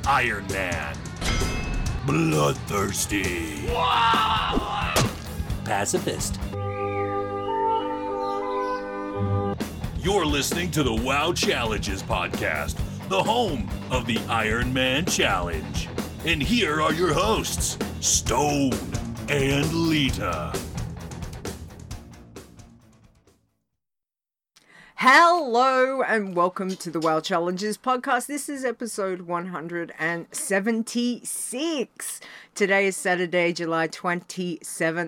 Iron Man. Bloodthirsty. Pacifist. You're listening to the WoW Challenges podcast, the home of the Iron Man Challenge. And here are your hosts, Stone and Lita. Hello and welcome to the WoW Challenges podcast. This is episode 176. Today is Saturday, July 27th,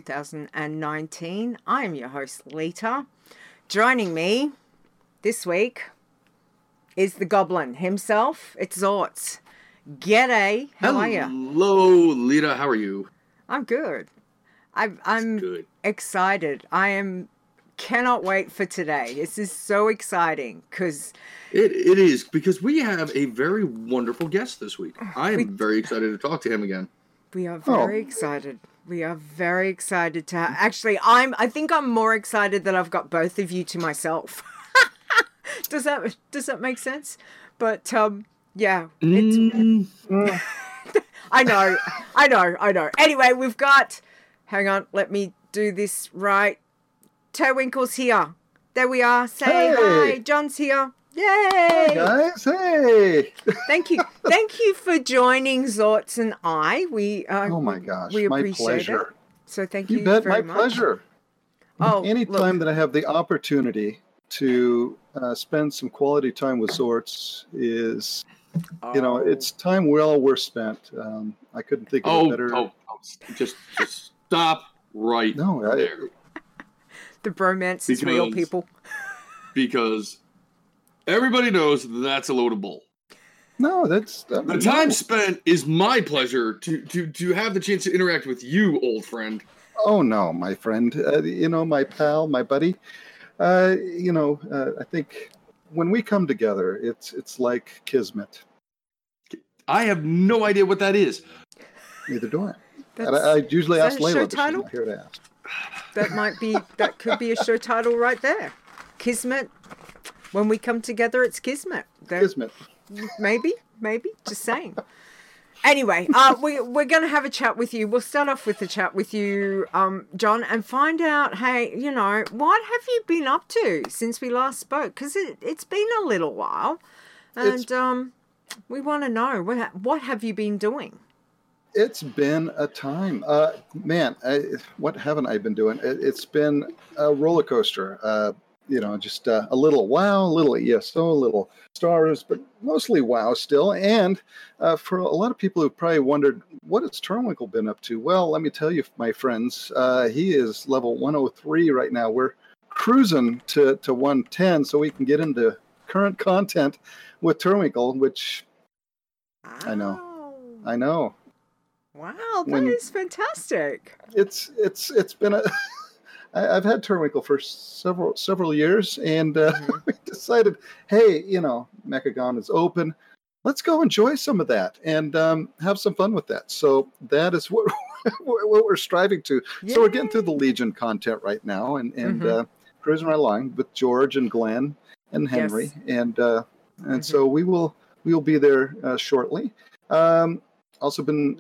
2019. I am your host, Lita. Joining me this week is the Goblin himself. It's Zortz. G'day. How are you? Hello, Lita. How are you? I'm good. I'm good. Excited. Cannot wait for today. This is so exciting because it is because we have a very wonderful guest this week. I am very excited to talk to him again. We are very excited. We are very excited to actually. I think I'm more excited that I've got both of you to myself. Does that make sense? But yeah, it's, I know. Anyway, we've got. Hang on, let me do this right. Terwinkle's here. There we are. Say hi. John's here. Yay! Hi guys. Hey. Thank you for joining Zortz and I. Oh my gosh, we my appreciate pleasure. it. So thank you bet, very my much. pleasure. Oh, anytime that I have the opportunity to spend some quality time with Zortz is, it's time well worth spent. I couldn't think of a better. Just stop right there. The bromance is real, people. Because everybody knows that's a load of bull. No, that's... the time spent is my pleasure to have the chance to interact with you, old friend. Oh, no, my friend. My pal, my buddy. I think when we come together, it's like kismet. I have no idea what that is. Neither do I. I usually ask Layla, but she's not here to ask. That could be a show title right there. Kismet. When we come together, it's kismet. Kismet. Maybe. Just saying. Anyway, we're going to have a chat with you. We'll start off with the chat with you, John, and find out, hey, what have you been up to since we last spoke? Because it's been a little while. And we want to know, what have you been doing? It's been a time. What haven't I been doing? It's been a roller coaster. Just a little WoW, a little ESO, a little Stars, but mostly WoW still. And for a lot of people who probably wondered, what has Terwinkle been up to? Well, let me tell you, my friends, he is level 103 right now. We're cruising to 110 so we can get into current content with Terwinkle, which I know. Wow, that is fantastic. It's been I've had Terwinkle for several years, and we decided, hey, Mechagon is open. Let's go enjoy some of that and have some fun with that. So that is what we're striving to. Yay. So we're getting through the Legion content right now, and cruising right along with George and Glenn and Henry, and so we will be there shortly. Also been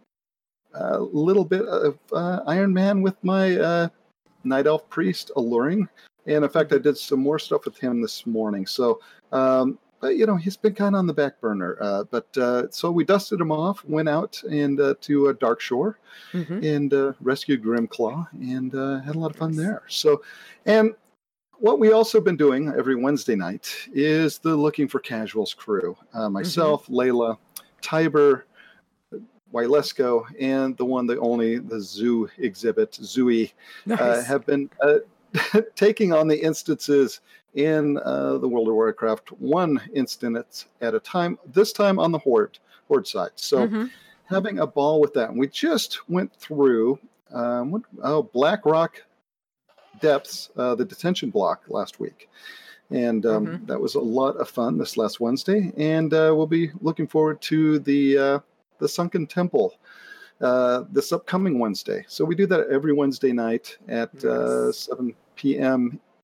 a little bit of Iron Man with my Night Elf Priest Alluring. And in fact, I did some more stuff with him this morning. So, he's been kind of on the back burner. So we dusted him off, went out and to Darkshore and rescued Grimclaw and had a lot of fun there. So, and what we also been doing every Wednesday night is the Looking for Casuals crew. Myself, Layla, Tiber, Wilesko, and the one, the only, the zoo exhibit, Zooey, have been taking on the instances in the World of Warcraft, one instance at a time, this time on the Horde side. So having a ball with that. And we just went through Blackrock Depths, the detention block last week. And that was a lot of fun this last Wednesday. And we'll be looking forward to the Sunken Temple this upcoming Wednesday. So we do that every Wednesday night at 7 p.m.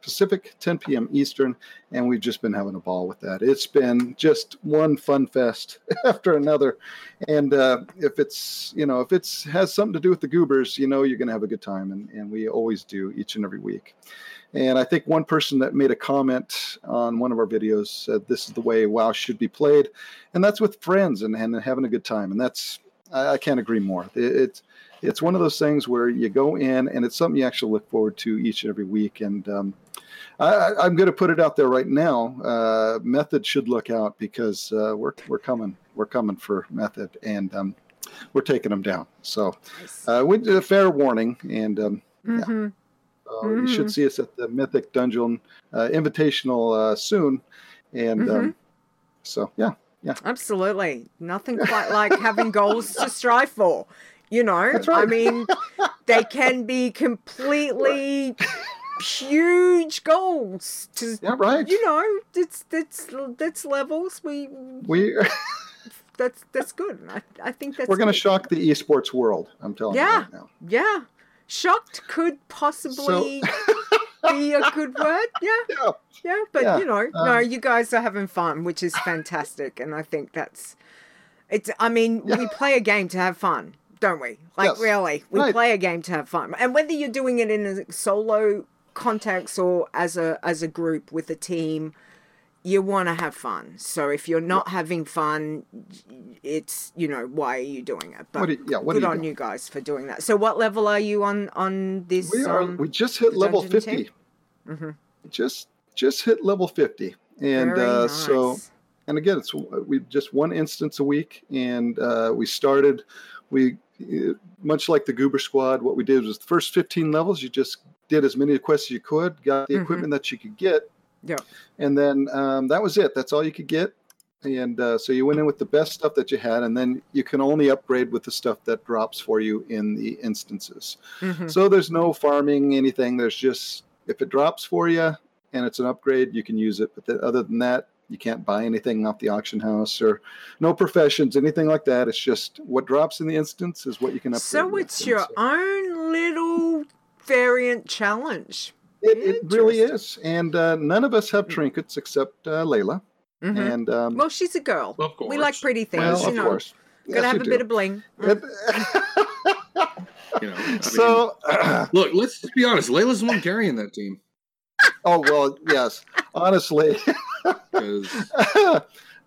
Pacific, 10 p.m. Eastern, and we've just been having a ball with that. It's been just one fun fest after another, and if it's has something to do with the Goobers, you're going to have a good time, and we always do each and every week. And I think one person that made a comment on one of our videos said this is the way WoW should be played, and that's with friends and having a good time. And that's I can't agree more. It's one of those things where you go in and it's something you actually look forward to each and every week. And I'm going to put it out there right now. Method should look out because we're coming for Method, and we're taking them down. So we did a fair warning, and yeah. You should see us at the Mythic Dungeon Invitational soon. And so, yeah. Absolutely. Nothing quite like having goals to strive for. That's right. I mean, they can be completely huge goals. Right. That's levels. We that's good. I think that's we're going to shock the esports world. I'm telling you right now. Yeah. Shocked could possibly be a good word. Yeah. But no, you guys are having fun, which is fantastic, and I think we play a game to have fun, don't we? Really, we play a game to have fun, and whether you're doing it in a solo context or as a group with a team, you want to have fun. So if you're not having fun, it's, why are you doing it? But good on you guys for doing that. So what level are you on this? We just hit level 50. Mm-hmm. Just hit level 50. And nice. So, and again, we just one instance a week. And we much like the Goober Squad, what we did was the first 15 levels, you just did as many quests as you could, got the equipment that you could get. Yeah. And then that was it. That's all you could get. And so you went in with the best stuff that you had, and then you can only upgrade with the stuff that drops for you in the instances. Mm-hmm. So there's no farming anything. There's just, if it drops for you and it's an upgrade, you can use it. But other than that, you can't buy anything off the auction house or no professions, anything like that. It's just what drops in the instance is what you can upgrade. So it's your own little variant challenge. It really is. And none of us have trinkets except Layla. Mm-hmm. And well, she's a girl. Of course. We like pretty things. Well, of course. Gotta have a bit of bling. Look, let's just be honest. Layla's the one carrying that team. Oh, well, yes. Honestly. Poor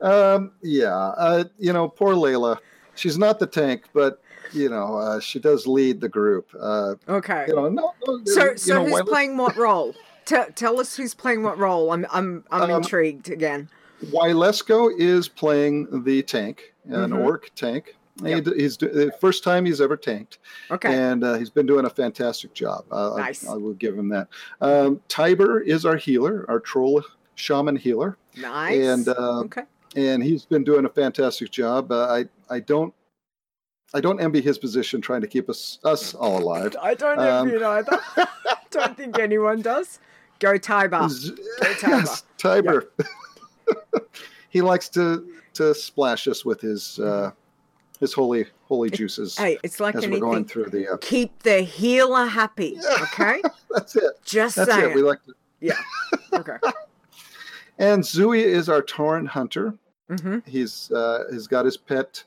Layla. She's not the tank, but she does lead the group. Okay. No, so who's playing what role? Tell us who's playing what role. I'm intrigued again. Wylesko is playing the tank, an orc tank. Yep. He's the first time he's ever tanked. Okay. And he's been doing a fantastic job. Nice. I will give him that. Tiber is our healer, our troll shaman healer. Nice. And and he's been doing a fantastic job. I don't envy his position trying to keep us all alive. I don't envy it either. Don't think anyone does. Go Tiber. Yes, Tiber. Yep. He likes to splash us with his holy juices. Hey, it's like as anything. We're going through the keep the healer happy. Okay, that's it. Just that's saying. It. We like to. Yeah. Okay. And Zooey is our torrent hunter. Mm-hmm. He's got his pet.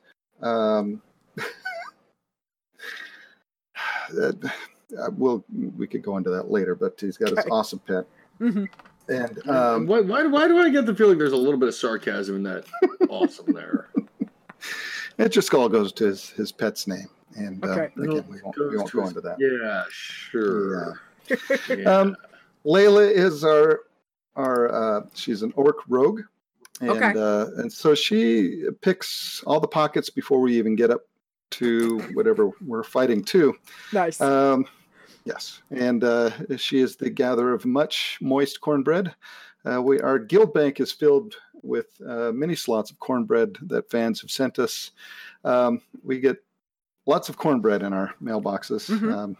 We could go into that later, but he's got his awesome pet. Mm-hmm. And why do I get the feeling there's a little bit of sarcasm in that awesome there? It just all goes to his pet's name. And again, we won't go into that. Yeah, sure. Yeah. Layla is our she's an orc rogue. And and so she picks all the pockets before we even get up to whatever we're fighting to. Nice. Yes, and she is the gatherer of much moist cornbread. Our guild bank is filled with many slots of cornbread that fans have sent us. We get lots of cornbread in our mailboxes. Mm-hmm.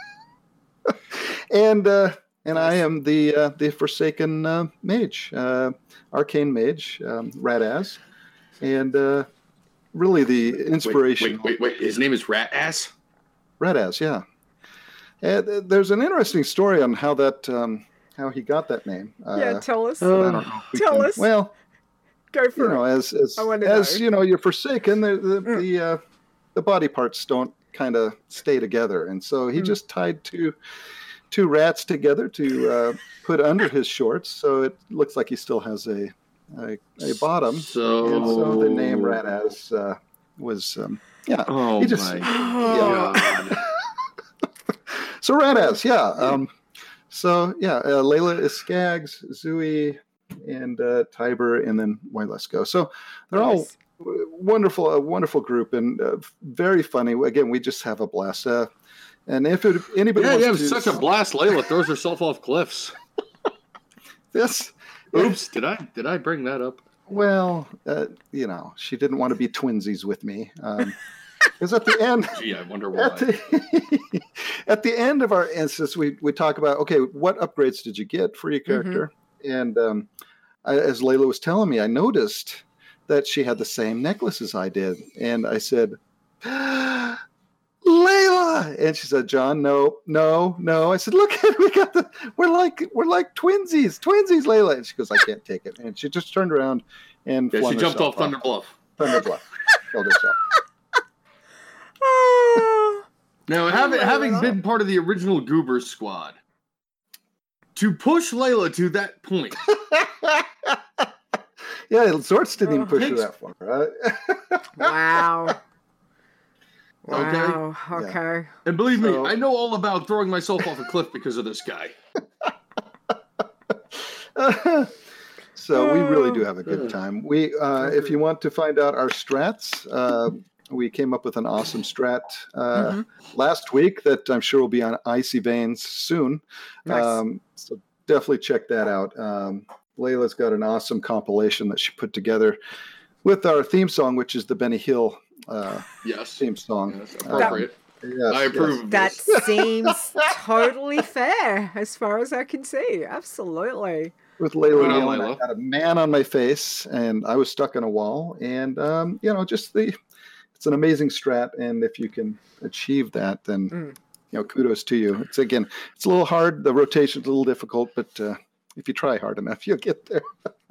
And I am the Forsaken mage, arcane mage, Rat-Ass, and really the inspiration. Wait! His name is Rat-Ass? Rat-Ass, yeah. And there's an interesting story on how that how he got that name. Yeah, tell us. I don't know. if we Tell can- us. Well, Go for you know, it. I wanna as know. you know, you're forsaken. The body parts don't kind of stay together, and so he just tied two rats together to put under his shorts, so it looks like he still has a bottom. And so the name Rat-Ass was Oh he just- my Oh. God. So Rat-Ass, yeah. Layla is Skaggs, Zooey, and Tiber, and then Wailesko. So they're all Nice. a wonderful group, and very funny. Again, we just have a blast. And if anybody Yeah, wants yeah, to, it's such a blast. Layla throws herself off cliffs. this, Oops, did I bring that up? well, you know, she didn't want to be twinsies with me. Because at the end, Gee, I wonder at why. at the end of our instance, we talk about, okay, what upgrades did you get for your character? And as Layla was telling me, I noticed that she had the same necklace as I did, and I said, Layla, and she said, John, no. I said, look, we're like twinsies, Layla. And she goes, I can't take it. And she just turned around and Yeah, flung she jumped herself off Thunder Bluff. Thunder Bluff. Killed herself. Oh. Now, having been part of the original Goobers squad, to push Layla to that point, Yeah, Zorts didn't even push her Thanks. that far. Right? Wow. Okay. Wow. Okay. and believe me, So- I know all about throwing myself off a cliff because of this guy. So we really do have a good time. We, if you want to find out our strats, we came up with an awesome strat last week that I'm sure will be on Icy Veins soon. Nice. So definitely check that out. Layla's got an awesome compilation that she put together with our theme song, which is the Benny Hill Yes. theme song. Yes, appropriate. Yes, I approve of That this. seems totally fair as far as I can see. Absolutely. With Layla Good on yelling, Layla. I had a man on my face, and I was stuck on a wall. And you know, it's an amazing strat, and if you can achieve that, then you know, kudos to you. It's a little hard. The rotation's a little difficult, but if you try hard enough, you'll get there.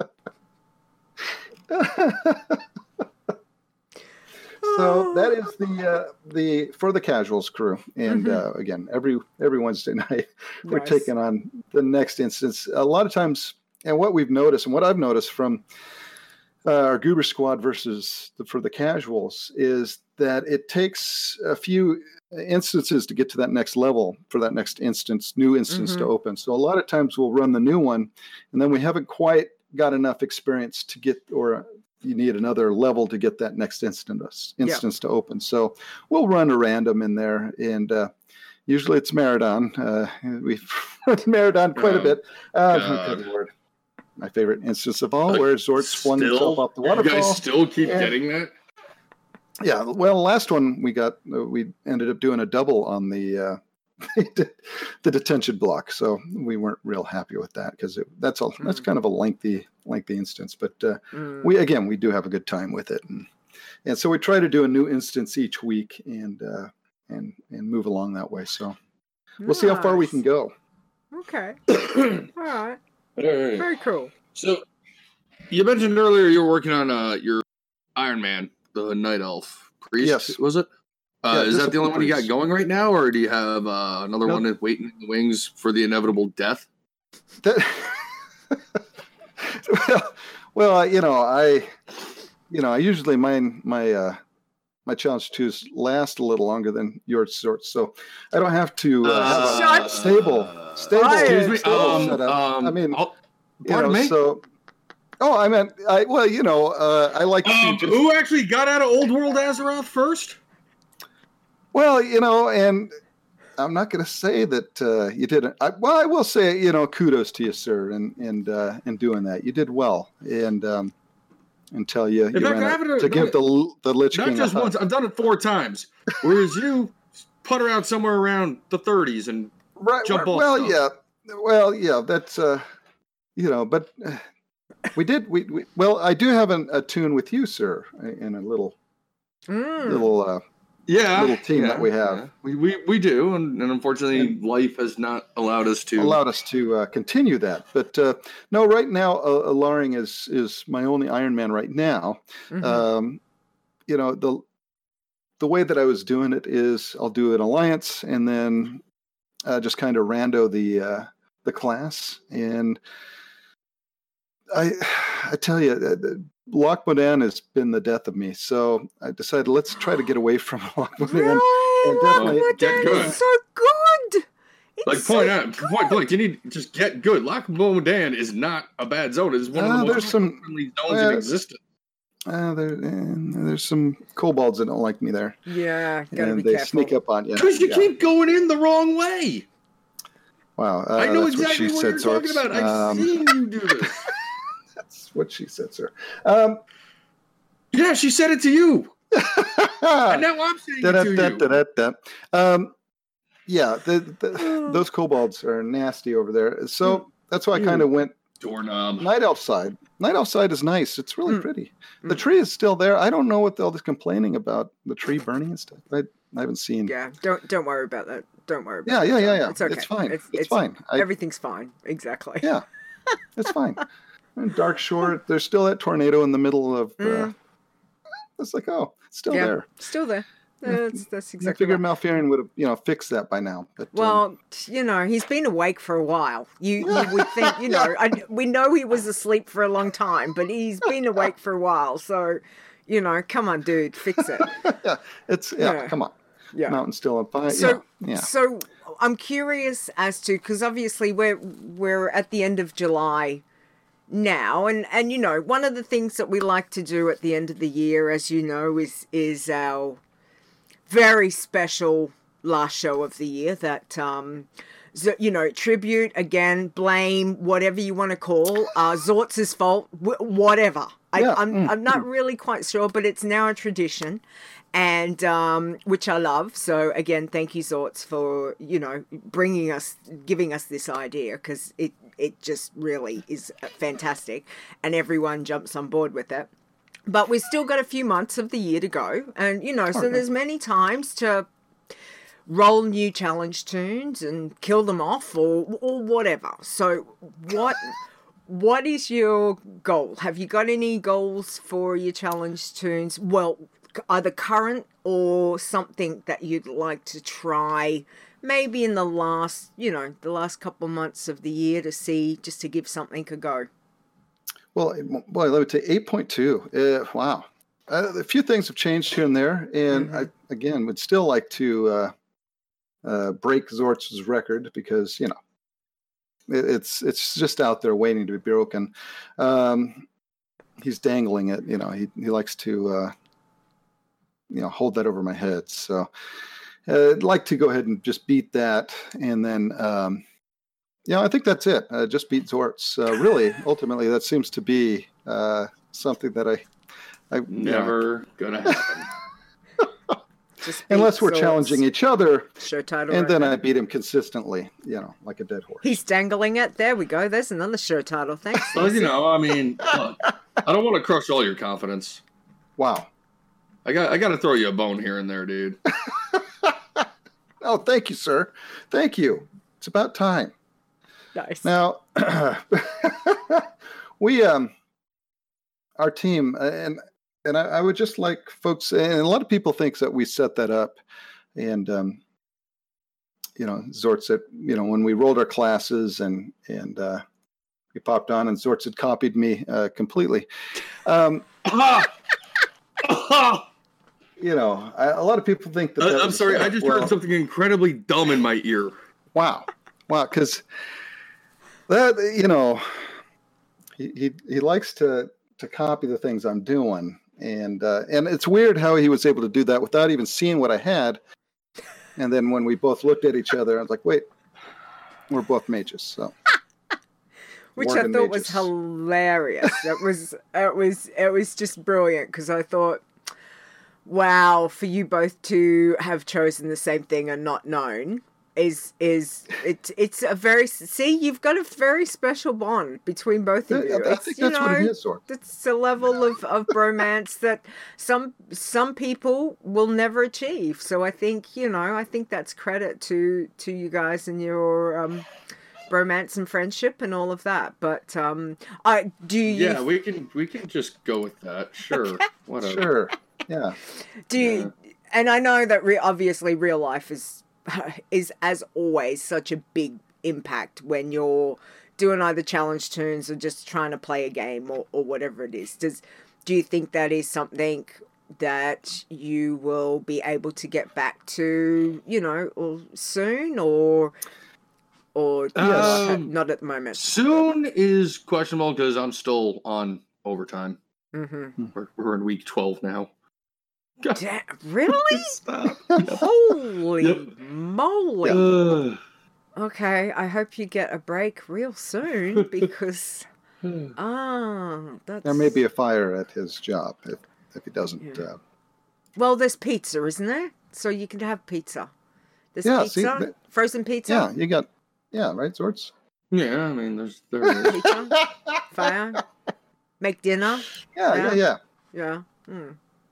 So that is the For the Casuals crew, and again, every Wednesday night we're Nice. taking on the next instance. A lot of times, and what we've noticed, and what I've noticed from our Goober Squad versus For the Casuals, is that it takes a few instances to get to that next level for that next new instance to open. So a lot of times we'll run the new one, and then we haven't quite got enough experience to get, or you need another level to get that next instance to open. So we'll run a random in there, and usually it's Maradon. We've run Maradon quite a bit. God. Good Lord. My favorite instance of all, where Zort's flung himself off the You waterfall. guys still keep And- getting that? Yeah, well, the last one we ended up doing a double on the detention block, so we weren't real happy with that because that's kind of a lengthy instance. But we do have a good time with it, and so we try to do a new instance each week and move along that way. So we'll see how far we can go. Okay. All right. Very cool. So, you mentioned earlier you were working on your Iron Man, the Night Elf Priest, Yes. was it? Yeah, Is that the only one you got Priest. going right now, or do you have another one waiting in the wings for the inevitable death? That, well, I usually my challenge twos last a little longer than your sorts, so I don't have to have Shut- a stable Excuse me, setup. I mean, pardon me? so. Oh, I meant, I like to just, Who actually got out of Old World Azeroth first? well, and I'm not going to say that you didn't. I will say, kudos to you, sir, in doing that. You did well, and until you fact, ran I out haven't to give the Lich Not King just a hug. once. I've done it 4 times. Whereas you putter out somewhere around the 30s and jump off Well, stuff. yeah, that's but we did. Well, I do have a tune with you, sir, in a little little team that we have. Yeah. We do, and unfortunately, life has not allowed us to continue that. But no, right now, Laring is my only Iron Man right now. Mm-hmm. The way that I was doing it is I'll do an alliance and then just kind of rando the class. And I tell you, Loch Modan has been the death of me. So I decided let's try to get away from Loch Modan. No, and definitely get good. It's so good. It's point blank, you need to just get good. Loch Modan is not a bad zone. It's one of the most friendly zones in existence. There's some kobolds that don't like me there. Yeah, and they sneak up on you because you keep going in the wrong way. Wow, I know exactly what you're talking about. I've seen you do this. That's what she said, sir. Yeah, she said it to you. And now I'm saying it to you. Yeah, those kobolds are nasty over there. So that's why I kind of went doorknob. Night Elf side. Night Elf side is nice. It's really pretty. The tree is still there. I don't know what all this complaining about the tree burning and stuff. I haven't seen. Yeah, don't worry about that. Don't worry about it. Yeah. It's okay. It's fine. It's fine. Everything's fine. Exactly. Yeah, it's fine. And Dark Shore, there's still that tornado in the middle of. It's like, it's still there. Still there. That's exactly. I figured Malfurion would have, fixed that by now. But, he's been awake for a while. You would think, we know he was asleep for a long time, but he's been awake for a while. So, come on, dude, fix it. Come on. Yeah. Mountain's still on fire. So I'm curious as to, because obviously we're at the end of July now, and one of the things that we like to do at the end of the year, as you know, is our very special last show of the year that tribute, again, blame, whatever you want to call Zortz's fault, whatever. I'm not really quite sure, but it's now a tradition, and which I love. So again, thank you, Zortz, for giving us this idea, because it just really is fantastic, and everyone jumps on board with it. But we've still got a few months of the year to go. And, so there's many times to roll new challenge tunes and kill them off or whatever. So what is your goal? Have you got any goals for your challenge tunes? Well, either current or something that you'd like to try maybe in the last couple months of the year to see, just to give something a go. Well, boy, let me tell you, 8.2. Wow. A few things have changed here and there. And I, again, would still like to break Zortz's record because, it's just out there waiting to be broken. He's dangling it. He likes to, hold that over my head. So I'd like to go ahead and just beat that. And then, I think that's it. Just beat Zortz. Really, ultimately, that seems to be something that I never gonna happen. Unless we're challenging each other, show title, and then I beat him consistently. Like a dead horse. He's dangling it. There we go. There's another show title. Thanks. Well, look, I don't want to crush all your confidence. Wow. I got to throw you a bone here and there, dude. Oh, thank you, sir. Thank you. It's about time. Nice. Now, we, our team, and I would just like folks, and a lot of people think that we set that up, and Zortz had, when we rolled our classes and we popped on, and Zortz had copied me completely. A lot of people think that. I'm sorry, I just heard something incredibly dumb in my ear. Wow, because. That he likes to copy the things I'm doing, and it's weird how he was able to do that without even seeing what I had. And then when we both looked at each other, I was like, "Wait, we're both mages." So, which I thought was hilarious. It was just brilliant because I thought, wow, for you both to have chosen the same thing and not known it's a very, see, you've got a very special bond between both of you. I think that's what it is, Zort. It's a level of bromance that some people will never achieve. So I think that's credit to you guys and your bromance and friendship and all of that. But Yeah, we can just go with that. Sure, whatever. Sure, yeah. And I know that obviously real life is as always such a big impact when you're doing either challenge tunes or just trying to play a game or whatever it is. Do you think that is something that you will be able to get back to, or soon, or not at the moment? Soon is questionable because I'm still on overtime. Mm-hmm. We're in week 12 now. Really? Stop. Holy moly. Okay, I hope you get a break real soon because that's... There may be a fire at his job if he doesn't. Yeah. Well, there's pizza, isn't there? So you can have pizza. There's pizza, frozen pizza. Yeah, you got. Yeah, right, Zorts. Yeah, I mean, there's pizza, fire, make dinner. Yeah. Mm.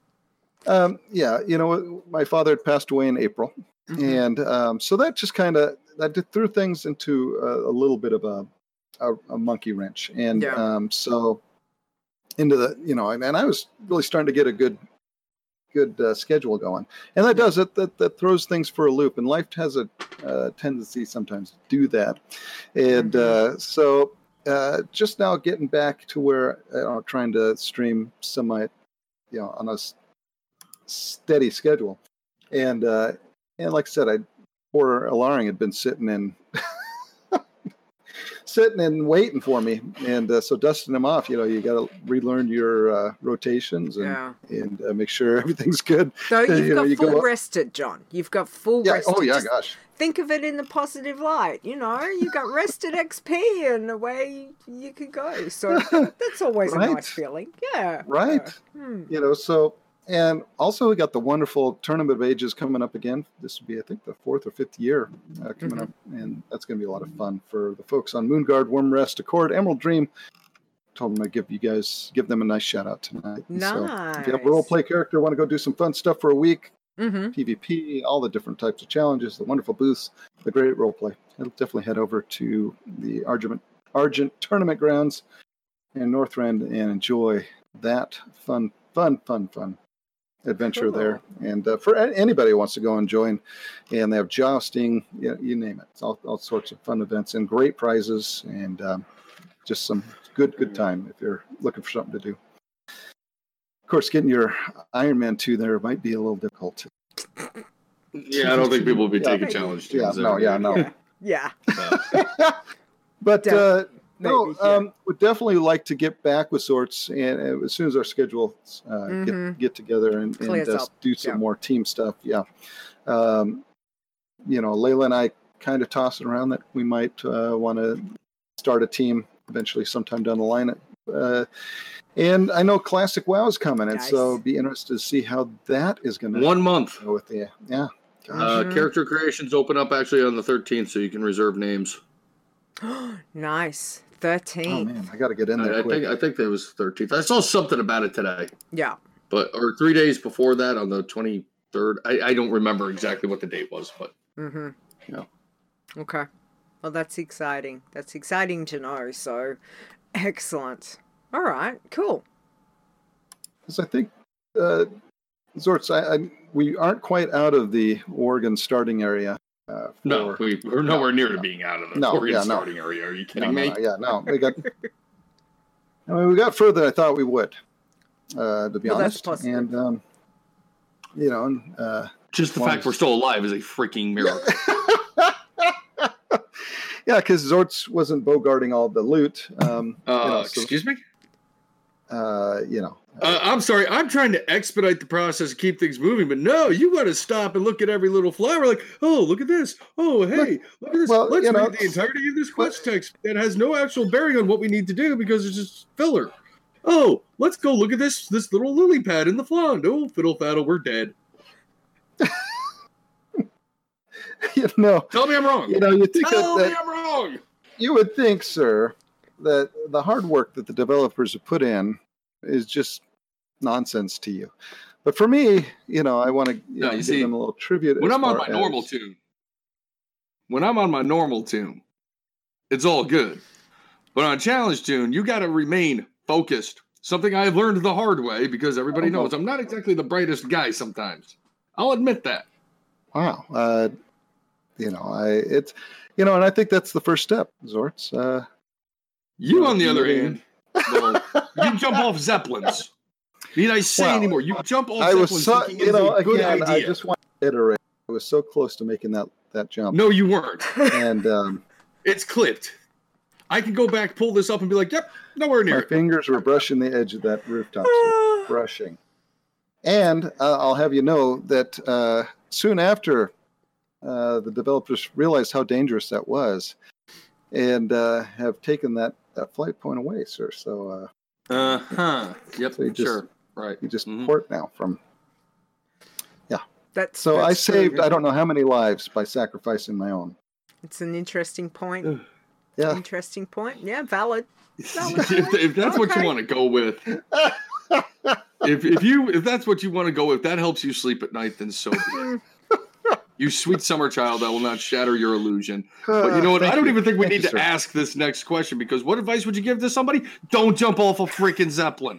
My father had passed away in April, and so that just kind of threw things into a little bit of a monkey wrench, and so into the and I was really starting to get a good schedule going, and that does it. That throws things for a loop, and life has a tendency sometimes to do that, and so just now getting back to where trying to stream on a steady schedule, and like I said, poor Alaring had been sitting and waiting for me, and so dusting him off. You got to relearn your rotations and make sure everything's good. So you've got full rested, John. You've got full rested. Oh yeah, gosh. Think of it in the positive light. You got rested XP, and away you could go. So that's always a nice feeling. Yeah. Right. So. And also, we got the wonderful Tournament of Ages coming up again. This will be, I think, the 4th or 5th year coming up, and that's going to be a lot of fun for the folks on Moonguard, Wormrest, Accord, Emerald Dream. Told them I'd give them a nice shout out tonight. Nice. So if you have a role play character, want to go do some fun stuff for a week, PvP, all the different types of challenges, the wonderful booths, the great role play. I'll definitely head over to the Argent Tournament Grounds in Northrend and enjoy that fun adventure there, and for anybody who wants to go and join, and they have jousting, you name it. It's all sorts of fun events and great prizes, and just some good time if you're looking for something to do. Of course, getting your Iron Man 2 there might be a little difficult. Yeah, I don't think people will be taking challenge tunes. No. Yeah. But would definitely like to get back with Zorts, and as soon as our schedules get together and do some more team stuff. Yeah, Layla and I kind of tossing around that we might want to start a team eventually sometime down the line. And I know Classic WoW is coming, and so be interested to see how that is going to 1 month go with the character creations open up actually on the 13th, so you can reserve names. Nice. 13. Oh man, I got to get in there. I think that was 13th. I saw something about it today. Yeah. Or 3 days before that on the 23rd. I don't remember exactly what the date was, but Okay. Well, that's exciting. That's exciting to know. So, excellent. All right. Cool. Because I think Zorts, we aren't quite out of the Oregon starting area. We're nowhere near to being out of the Oregon starting area. Are you kidding me? We got. We got further than I thought we would. To be honest, that's possible. And just the fact we're still alive is a freaking miracle. Yeah, because Zorts wasn't bogarting all the loot. Excuse me. I'm sorry. I'm trying to expedite the process and keep things moving, but no, you got to stop and look at every little flower. Like, oh, look at this. Oh, hey, look at this. Well, let's read the entirety of this quest text that has no actual bearing on what we need to do because it's just filler. Oh, let's go look at this little lily pad in the frond. Oh, fiddle faddle, we're dead. Tell me I'm wrong. You think Tell me I'm wrong. You would think, sir, that the hard work that the developers have put in is just nonsense to you. But for me, I want to give them a little tribute. When I'm on my normal tune, it's all good. But on Challenge Tune, you got to remain focused. Something I've learned the hard way because everybody knows I'm not exactly the brightest guy sometimes. I'll admit that. Wow. And I think that's the first step, Zortz. You, on the other hand, you jump off Zeppelins. Need I say anymore? You jump off Zeppelins thinking it's a good idea. I just want to iterate. I was so close to making that jump. No, you weren't. And it's clipped. I can go back, pull this up, and be like, yep, nowhere near. My fingers were brushing the edge of that rooftop. So brushing. And I'll have you know that soon after the developers realized how dangerous that was and have taken that flight point away, sir. So, Yep, so sure. Right. You just port now from... Yeah. That's I saved, I don't know how many lives by sacrificing my own. It's an interesting point. Yeah. Interesting point. Yeah, valid. If that's what you want to go with, if that's what you want to go with, that helps you sleep at night, then so be it. You sweet summer child, I will not shatter your illusion. But you know what? I don't even think we need to ask this next question because what advice would you give to somebody? Don't jump off a freaking Zeppelin.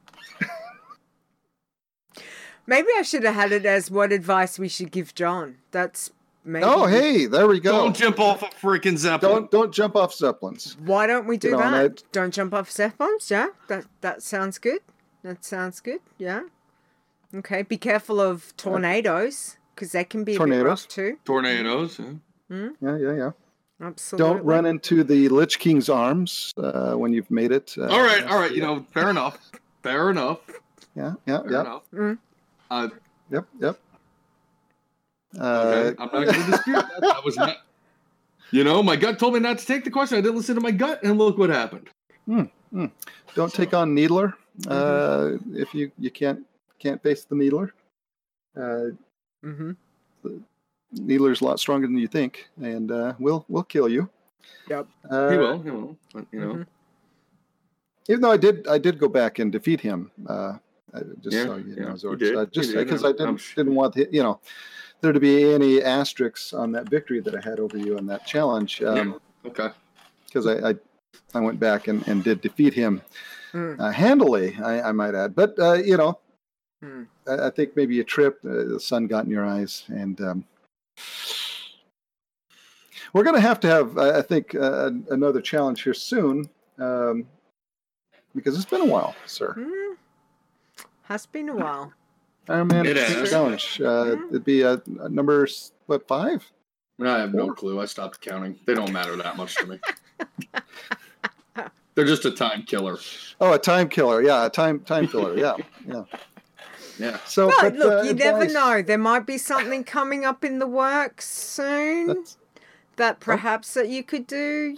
Maybe I should have had it as what advice we should give John. That's maybe. Oh, hey, there we go. Don't jump off a freaking Zeppelin. Don't jump off Zeppelins. Why don't we do that? Don't jump off Zeppelins. Yeah, that sounds good. That sounds good. Yeah. Okay. Be careful of tornadoes because they can be a bit rough too. Tornadoes. Yeah. Yeah. Absolutely. Don't run into the Lich King's arms when you've made it. All right. Fair enough. Yeah. Fair enough. Yep. Okay, I'm not going to dispute that. That was not. My gut told me not to take the question. I didn't listen to my gut, and look what happened. Don't take on Needler if you can't face the Needler. Needler's a lot stronger than you think, and we'll kill you. Yep. He will. But, Even though I did go back and defeat him. Zortz. Just because I didn't want there to be any asterisks on that victory that I had over you in that challenge. Okay. Because I went back and did defeat him handily, I might add. But I think maybe you tripped, the sun got in your eyes, and we're going to have I think another challenge here soon because it's been a while, sir. Has been a while. Iron Man challenge. It'd be number 5? I have no clue. I stopped counting. They don't matter that much to me. They're just a time killer. Oh, a time killer. Yeah, a time filler. Yeah. So, but look, you never know. There might be something coming up in the works soon that perhaps that you could do.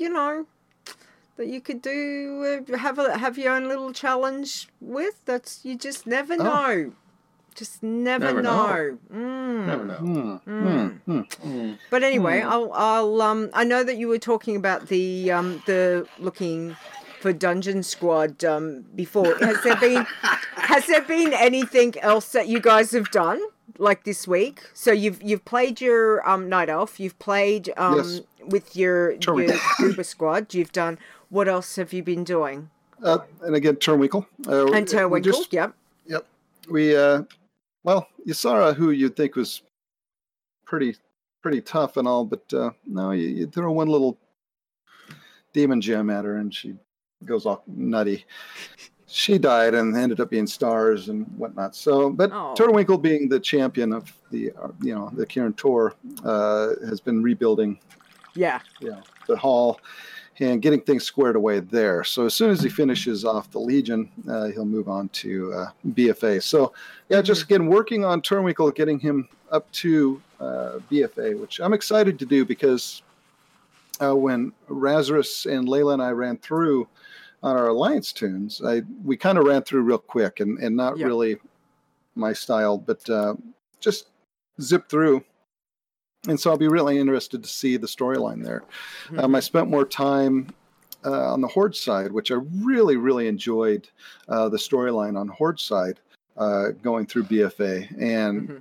Have your own little challenge with. That's you just never know. Just never know. Never know. But anyway, I'll I know that you were talking about the looking for Dungeon Squad before. Has there been anything else that you guys have done like this week? So you've played your Night Elf. You've played yes. with your Uber Squad. You've done. What else have you been doing? And again, Turnwinkle. And Turnwinkle, yep. We, you saw who you'd think was pretty tough and all, but no, you throw one little demon gem at her and she goes all nutty. She died and ended up being stars and whatnot. So, but Turnwinkle being the champion of the Kirin Tor, has been rebuilding. Yeah. The hall. And getting things squared away there. So as soon as he finishes off the Legion, he'll move on to BFA. So, just again, working on Turnwinkle, getting him up to BFA, which I'm excited to do because when Razarus and Layla and I ran through on our Alliance tunes, we kind of ran through real quick and not really my style, but just zip through. And so I'll be really interested to see the storyline there. I spent more time on the Horde side, which I really, really enjoyed the storyline on Horde side, going through BFA and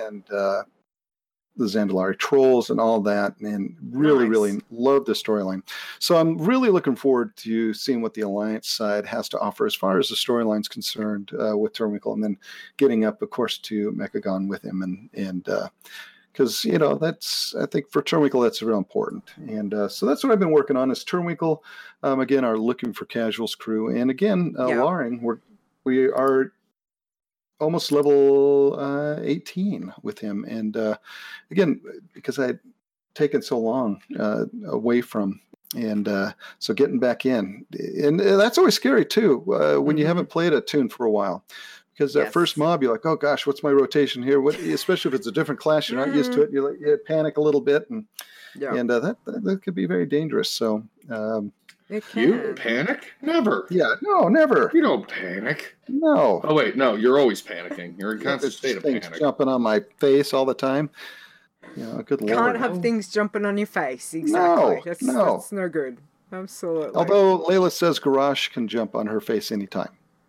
the Zandalari trolls and all that, and really, really love the storyline. So I'm really looking forward to seeing what the Alliance side has to offer as far as the storyline's concerned with Turnwinkle, and then getting up, of course, to Mechagon with him, and because that's, I think for Turnwinkle that's real important, and so that's what I've been working on is Turnwinkle. Again, our Looking for Casuals crew, and again, Laring, we are almost level 18 with him, and again, because I had taken so long away from, and so getting back in, and that's always scary too when you haven't played a tune for a while, because that first mob you're like, oh gosh, what's my rotation here? Especially if it's a different class you're not used to it, you panic a little bit, and that could be very dangerous. So you panic? Never. Yeah, no, never. You don't panic. No. Oh wait, no, you're always panicking. You're in constant state of panic. Jumping on my face all the time. Good Lord. Can't have things jumping on your face. Exactly. That's no good. Absolutely. Although Layla says Garrosh can jump on her face anytime.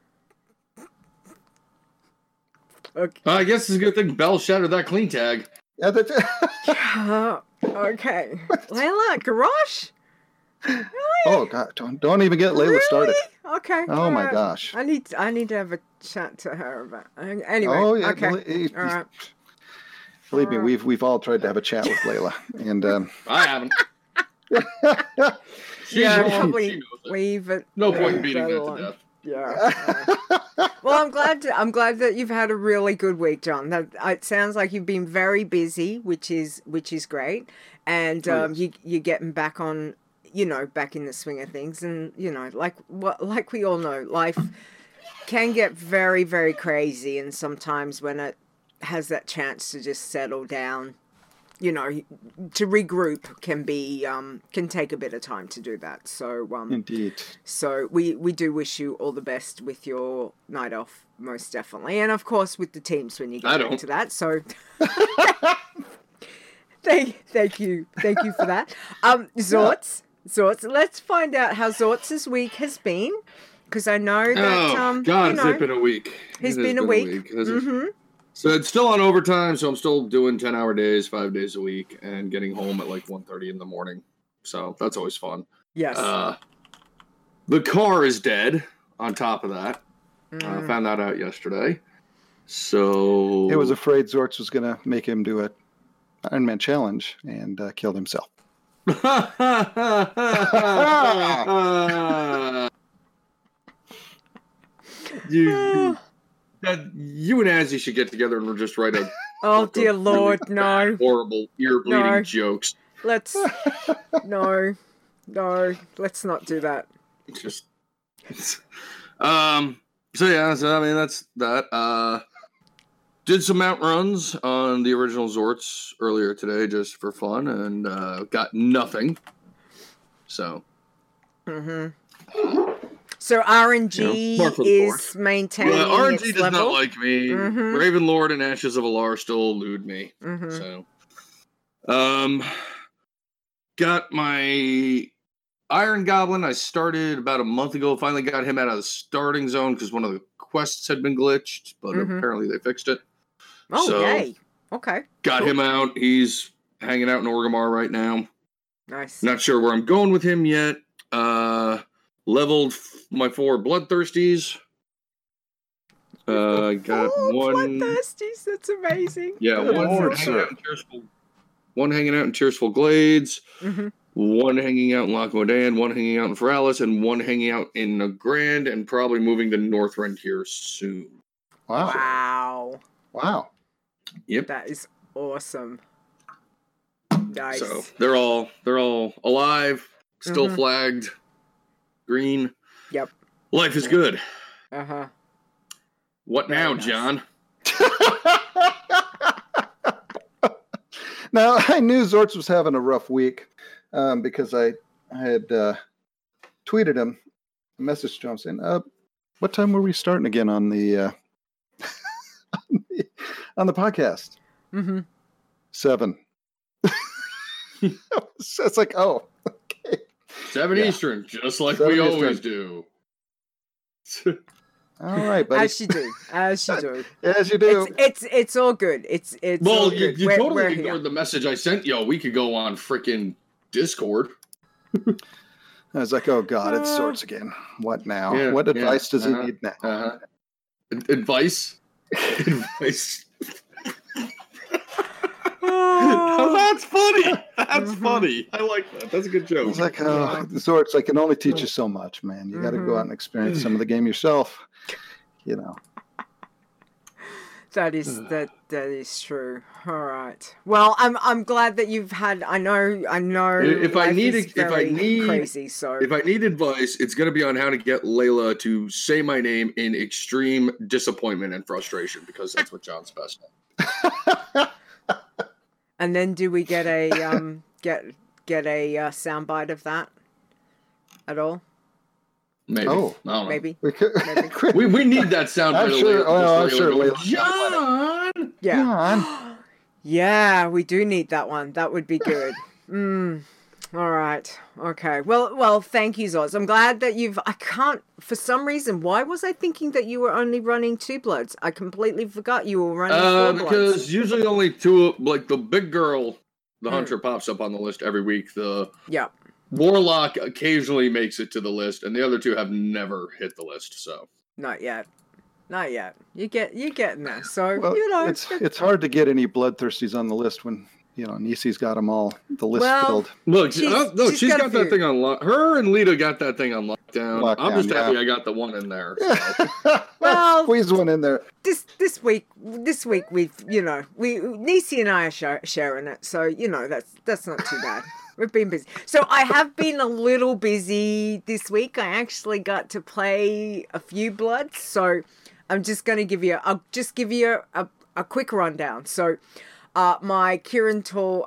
Okay. I guess it's a good thing Bell shattered that clean tag. Yeah, okay. Layla, Garrosh? Really? Oh God! Don't even get Layla started. Okay. Oh my gosh! I need to have a chat to her about. Anyway. Oh yeah. Okay. All right. Believe me, we've all tried to have a chat with Layla, and I haven't. Probably leave it. No point in beating that to death. Yeah. Well, I'm glad that you've had a really good week, John. It sounds like you've been very busy, which is great, and you're getting back on. Back in the swing of things, and like we all know, life can get very, very crazy, and sometimes when it has that chance to just settle down, to regroup can take a bit of time to do that. So indeed. So we do wish you all the best with your night off, most definitely, and of course with the teams when you get back to that. So. Thank you for that. Zorts. Zorts, let's find out how Zorts' week has been, because I know that it's been a week. It's been a week. So it's still on overtime, so I'm still doing 10-hour days, 5 days a week, and getting home at like 1:30 in the morning. So that's always fun. Yes. The car is dead. On top of that, found that out yesterday. So he was afraid Zorts was going to make him do an Iron Man challenge and killed himself. you and Azzy should get together and we'll just write a dear Lord, no horrible ear-bleeding jokes. Let's no let's not do that. Just so that's that. Did some mount runs on the original Zorts earlier today just for fun, and got nothing. So. So RNG is maintaining RNG its does level? not like me. Ravenlord and Ashes of Alar still elude me. So, got my Iron Goblin. I started about a month ago. Finally got him out of the starting zone because one of the quests had been glitched, but apparently they fixed it. Oh, so, yay. Okay. Got him out. He's hanging out in Orgrimmar right now. Nice. Not sure where I'm going with him yet. Leveled my 4 Bloodthirsties. Got one. Bloodthirsties, that's amazing. Yeah, one hanging out in Tearsful Glades, one hanging out in Loch Modan, one hanging out in Feralis, and one hanging out in Nagrand, and probably moving to Northrend here soon. Wow. Yep. That is awesome. Nice. So they're all alive, still flagged, green. Yep. Life is good. What Very now, nice. John? Now, I knew Zorts was having a rough week because I had tweeted him, a message to him saying, what time were we starting again on the on the podcast? 7. It's like, oh, okay. 7 Eastern, just like we always do. All right, buddy. As you do. As you do. It's all good. It's well, all good. You totally ignored the message I sent you a week ago on freaking Discord. I was like, oh God, it's Swords again. What now? Yeah, what advice does he need now? Advice? Advice. Oh, that's funny. That's funny. I like that. That's a good joke. It's like, Swords, I can only teach you so much, man. You got to go out and experience some of the game yourself. You know. That is true. All right. Well, I'm glad that you've had. I know. If I need crazy, so if I need advice, it's going to be on how to get Layla to say my name in extreme disappointment and frustration, because that's what John's best at. And then, do we get a get a soundbite of that at all? Maybe. Oh, I don't know. Maybe. We need that sound. I'm sure. I'm sure. John. Yeah. John. Yeah, we do need that one. That would be good. All right. Okay. Well. Thank you, Zoz. I'm glad that I can't. For some reason, why was I thinking that you were only running 2 bloods? I completely forgot you were running 4 bloods. Because usually only 2. Like the big girl, the hunter pops up on the list every week. The Warlock occasionally makes it to the list, and the other 2 have never hit the list. So not yet. You're getting there. So it's hard to get any bloodthirsties on the list when Nisi's got them all. The list filled. Look, she's got that thing on lock. Her and Lita got that thing on lockdown. I'm just happy I got the one in there. So. Well, squeeze one in there. This week we've Nisi and I are sharing it, so that's not too bad. We've been busy. So I have been a little busy this week. I actually got to play a few bloods, so I'm just going to give you a quick rundown. So my Kirin Tor,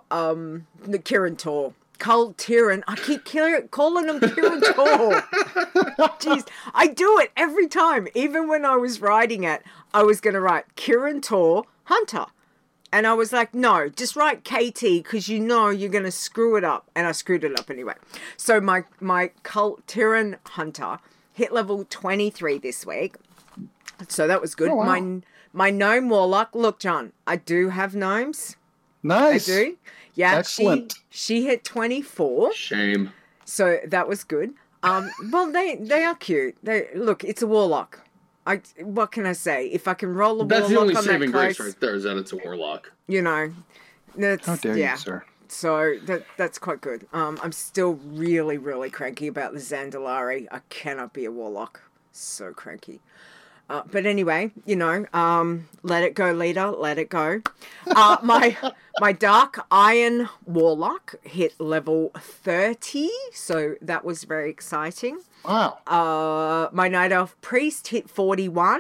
Kul Tiran, I keep calling him Kirin Tor. Jeez, I do it every time. Even when I was writing it, I was going to write Kirin Tor Hunter. And I was like, no, just write KT, because you're going to screw it up. And I screwed it up anyway. So my Kul Tiran Hunter hit level 23 this week. So that was good. Oh, wow. My gnome warlock. Look, John, I do have gnomes. Nice. I do. Yeah, excellent. She hit 24. Shame. So that was good. Well, they are cute. Look, it's a warlock. What can I say? If I can roll a warlock on that That's the only saving grace right there, is that it's a warlock. How dare you, sir? So that's quite good. I'm still really, really cranky about the Zandalari. I cannot be a warlock. So cranky. But anyway, let it go, leader. Let it go. My Dark Iron Warlock hit level 30, so that was very exciting. Wow. My Night Elf Priest hit 41.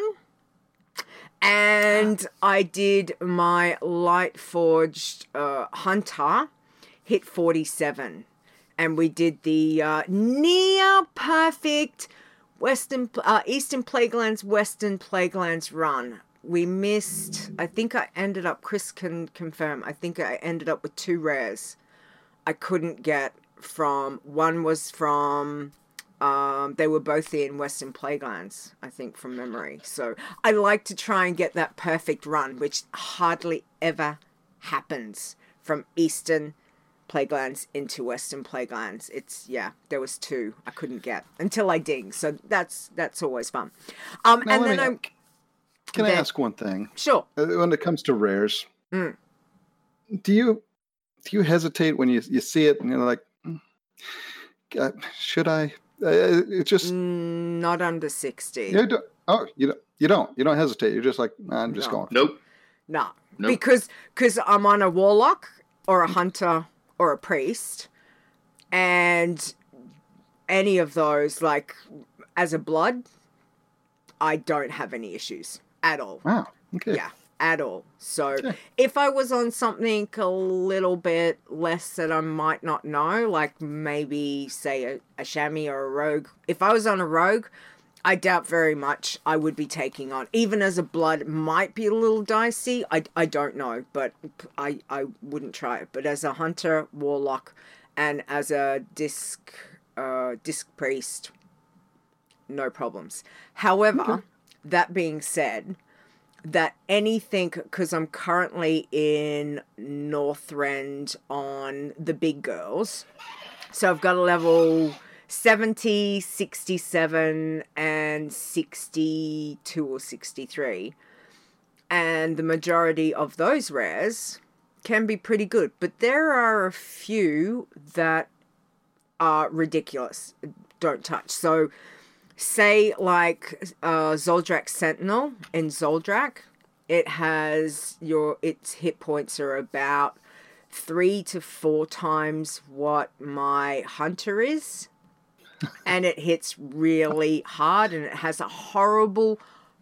And I did my Lightforged Hunter hit 47. And we did the near perfect Eastern Plaguelands, Western Plaguelands run. We missed, I think I ended up, Chris can confirm, I think I ended up with 2 rares I couldn't get from, one was from, they were both in Western Plaguelands, I think, from memory. So I like to try and get that perfect run, which hardly ever happens from Eastern Plaguelands into Western Plaguelands. There was 2 I couldn't get until I ding. So that's always fun. Can I ask one thing? Sure. When it comes to rares, do you hesitate when you see it and you're like, should I? It's just not under 60. You don't hesitate. You're just like, I'm just going. Nope. No. Because I'm on a warlock or a hunter or a priest, and any of those, like, as a blood, I don't have any issues at all. Wow. Okay. Yeah, at all. So if I was on something a little bit less that I might not know, like maybe, say, a chamois or a rogue, if I was on a rogue, I doubt very much I would be taking on. Even as a blood might be a little dicey. I don't know, but I wouldn't try it. But as a hunter, warlock, and as a disc priest, no problems. However, that being said, that anything, because I'm currently in Northrend on the big girls, so I've got a level 70, 67, and 62 or 63. And the majority of those rares can be pretty good. But there are a few that are ridiculous. Don't touch. So, say like Zoldrak Sentinel in Zoldrak, its hit points are about 3 to 4 times what my hunter is. And it hits really hard, and it has a horrible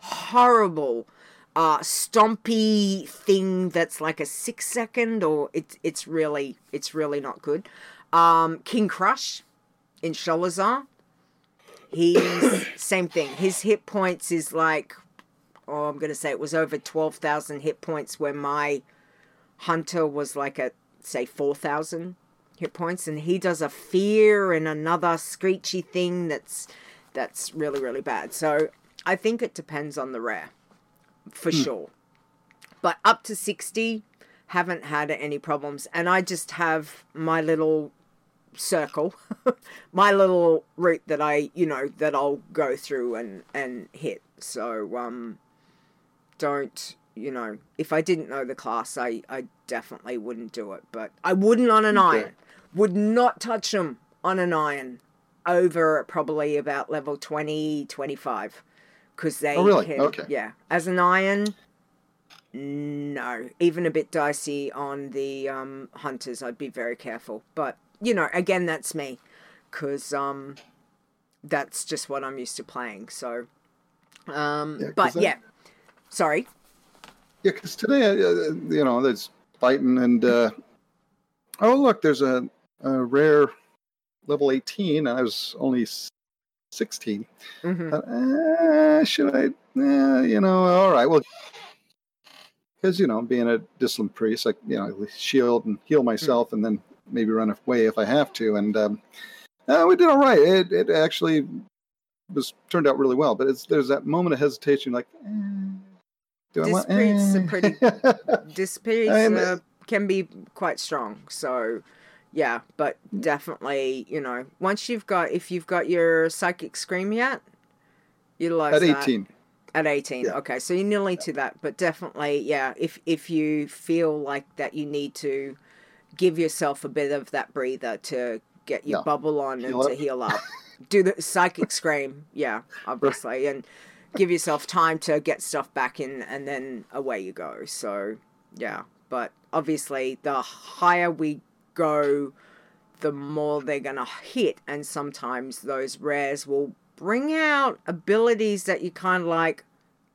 stompy thing that's like a 6-second, or it's really not good. King Crush in Sholazar, he's same thing. His hit points is like, I'm gonna say it was over 12,000 hit points, where my hunter was like at say 4,000 hit points, and he does a fear and another screechy thing that's really, really bad. So I think it depends on the rare, for sure. But up to 60, haven't had any problems. And I just have my little circle, my little route that that I'll go through and hit. So don't, if I didn't know the class, I definitely wouldn't do it. But I wouldn't on an iron. Would not touch them on an iron over probably about level 20, 25. Because they can, yeah. As an iron, no. Even a bit dicey on the hunters, I'd be very careful. But, again, that's me. Because that's just what I'm used to playing. So, Sorry. Yeah, because today, there's fighting and, oh, look, there's a rare level 18, and I was only 16. Mm-hmm. Should I? All right. Well, because, being a Discipline priest, like, shield and heal myself and then maybe run away if I have to. And we did all right. It actually turned out really well. But there's that moment of hesitation, like, do I want? Dispriests can be quite strong. So, yeah, but definitely, once if you've got your Psychic Scream yet, utilize that. At 18. At 18, yeah. Okay, so you're nearly to that, but definitely, yeah, if you feel like that you need to give yourself a bit of that breather to get your bubble on and to heal up, do the Psychic Scream, yeah, obviously, and give yourself time to get stuff back in, and then away you go. So, yeah, but obviously, the higher we go, the more they're gonna hit, and sometimes those rares will bring out abilities that you kind of like,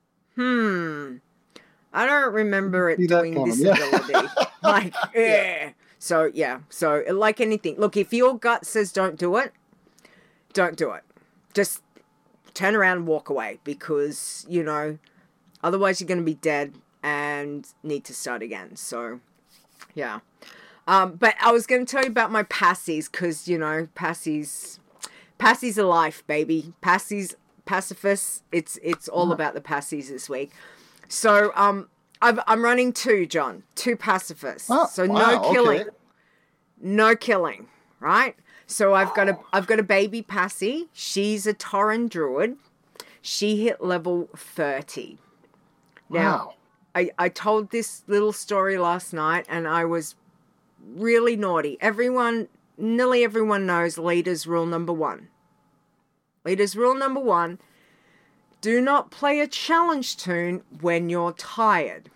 I don't remember it doing this ability. Like, yeah. So, yeah. So, like anything, look, if your gut says don't do it, don't do it. Just turn around and walk away, because, otherwise you're going to be dead and need to start again. So, yeah. But I was going to tell you about my passies, because, passies are life, baby. Pacifists, it's all about the passies this week. So, I'm running 2, John. 2 pacifists. Oh, so no killing. Okay. No killing, right? So I've got a baby passy. She's a Tauren druid. She hit level 30. Now, I told this little story last night, and I was really naughty. Nearly everyone knows leader's rule number 1. Leader's rule number 1, do not play a challenge tune when you're tired.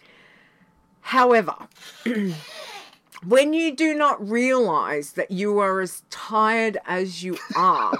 However, when you do not realize that you are as tired as you are,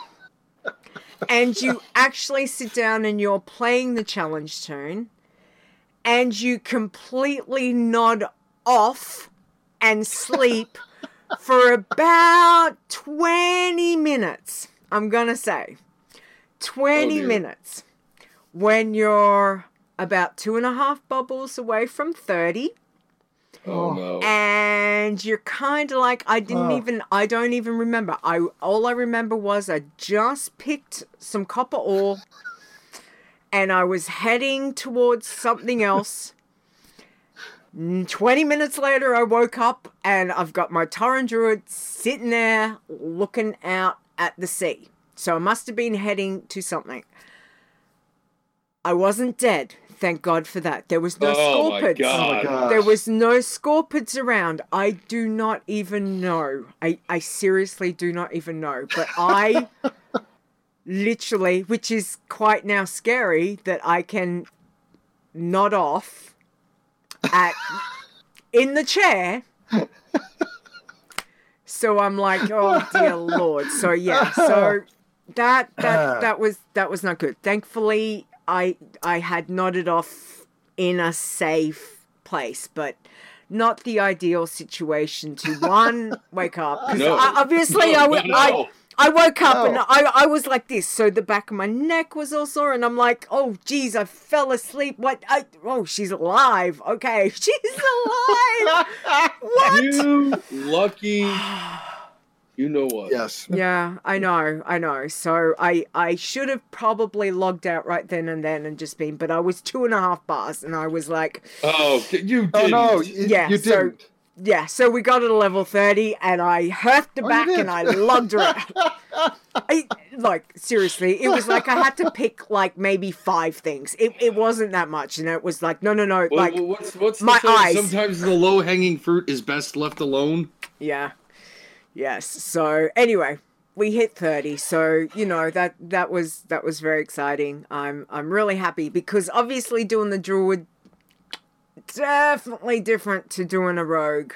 and you actually sit down and you're playing the challenge tune, and you completely nod off and sleep for about 20 minutes, I'm going to say. 20 minutes. When you're about 2.5 bubbles away from 30. Oh no. And you're kind of like, I don't even remember. All I remember was I just picked some copper ore and I was heading towards something else. 20 minutes later, I woke up and I've got my Tauren Druid sitting there looking out at the sea. So I must have been heading to something. I wasn't dead. Thank God for that. There was no scorpids. Oh my God. There was no scorpids around. I do not even know. I seriously do not even know. But I literally, which is quite now scary, that I can nod off in the chair. So I'm like, oh dear Lord. So yeah, so that was not good. Thankfully, I had nodded off in a safe place, but not the ideal situation to wake up. I woke up and I was like this. So the back of my neck was all sore and I'm like, oh, geez, I fell asleep. What? She's alive. Okay, she's alive. What? You lucky. You know what? Yes. Yeah, I know. So I should have probably logged out right then and just been, but I was 2.5 bars and I was like, oh, you didn't. Oh, no, you didn't. Yeah, so we got to level 30 and I hurthed her back and I logged her out. Seriously, it was like I had to pick like maybe 5 things. It wasn't that much, and it was like, no. Like, what's my eyes. Sometimes the low-hanging fruit is best left alone. Yeah. Yes. So anyway, we hit 30. So, that was very exciting. I'm really happy because obviously doing the druid, definitely different to doing a rogue.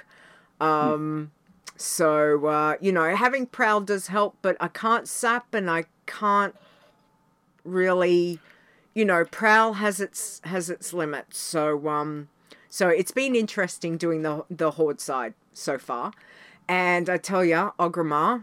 So, having prowl does help, but I can't sap and I can't really, prowl has its limits. So it's been interesting doing the horde side so far. And I tell ya, Orgrimmar,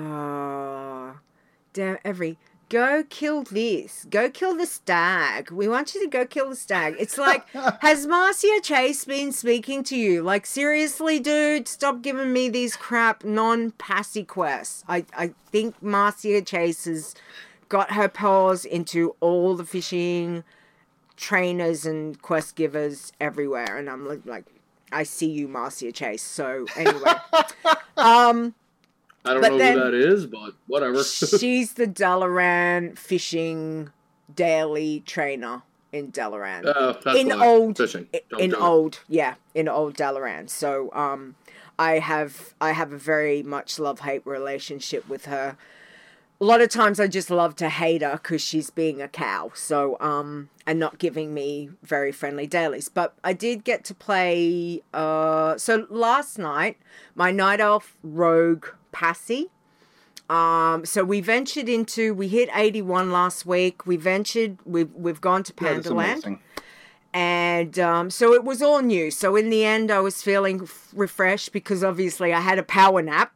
go kill this. Go kill the stag. We want you to go kill the stag. It's like, has Marcia Chase been speaking to you? Like, seriously, dude, stop giving me these crap non-passy quests. I think Marcia Chase has got her paws into all the fishing trainers and quest givers everywhere. And I'm like, I see you, Marcia Chase. So anyway, I don't know who that is, but whatever. She's the Dalaran fishing daily trainer in Dalaran. In old fishing. In old Dalaran. So I have a very much love-hate relationship with her. A lot of times I just love to hate her because she's being a cow. So and not giving me very friendly dailies. But I did get to play so last night my Night Elf Rogue Passy. So we hit 81 last week. We've gone to Pandaland. And so it was all new. So in the end I was feeling refreshed because obviously I had a power nap.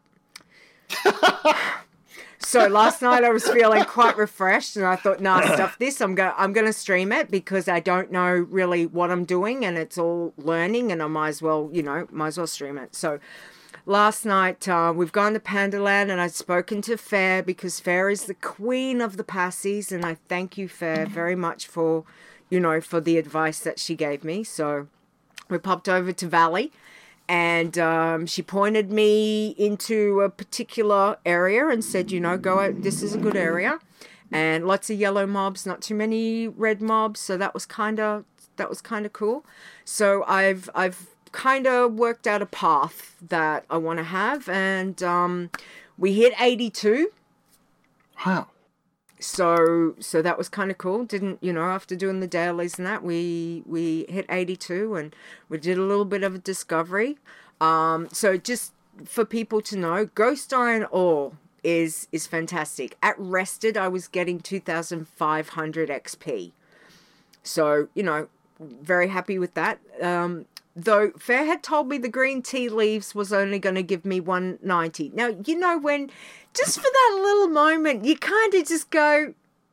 So last night I was feeling quite refreshed and I thought, stuff this. I'm going to stream it because I don't know really what I'm doing and it's all learning and I might as well stream it. So last night we've gone to Pandaland and I've spoken to Fair because Fair is the queen of the passies and I thank you, Fair, very much for the advice that she gave me. So we popped over to Valley. And she pointed me into a particular area and said, go out, this is a good area. And lots of yellow mobs, not too many red mobs. So that was kind of cool. So I've kind of worked out a path that I want to have. And we hit 82. Wow. So that was kind of cool. After doing the dailies and that, we hit 82 and we did a little bit of a discovery. So just for people to know, Ghost Iron Ore is fantastic. At Rested, I was getting 2,500 XP. So, very happy with that. Though Fair had told me the green tea leaves was only going to give me 190. Now, when just for that little moment, you kind of just go,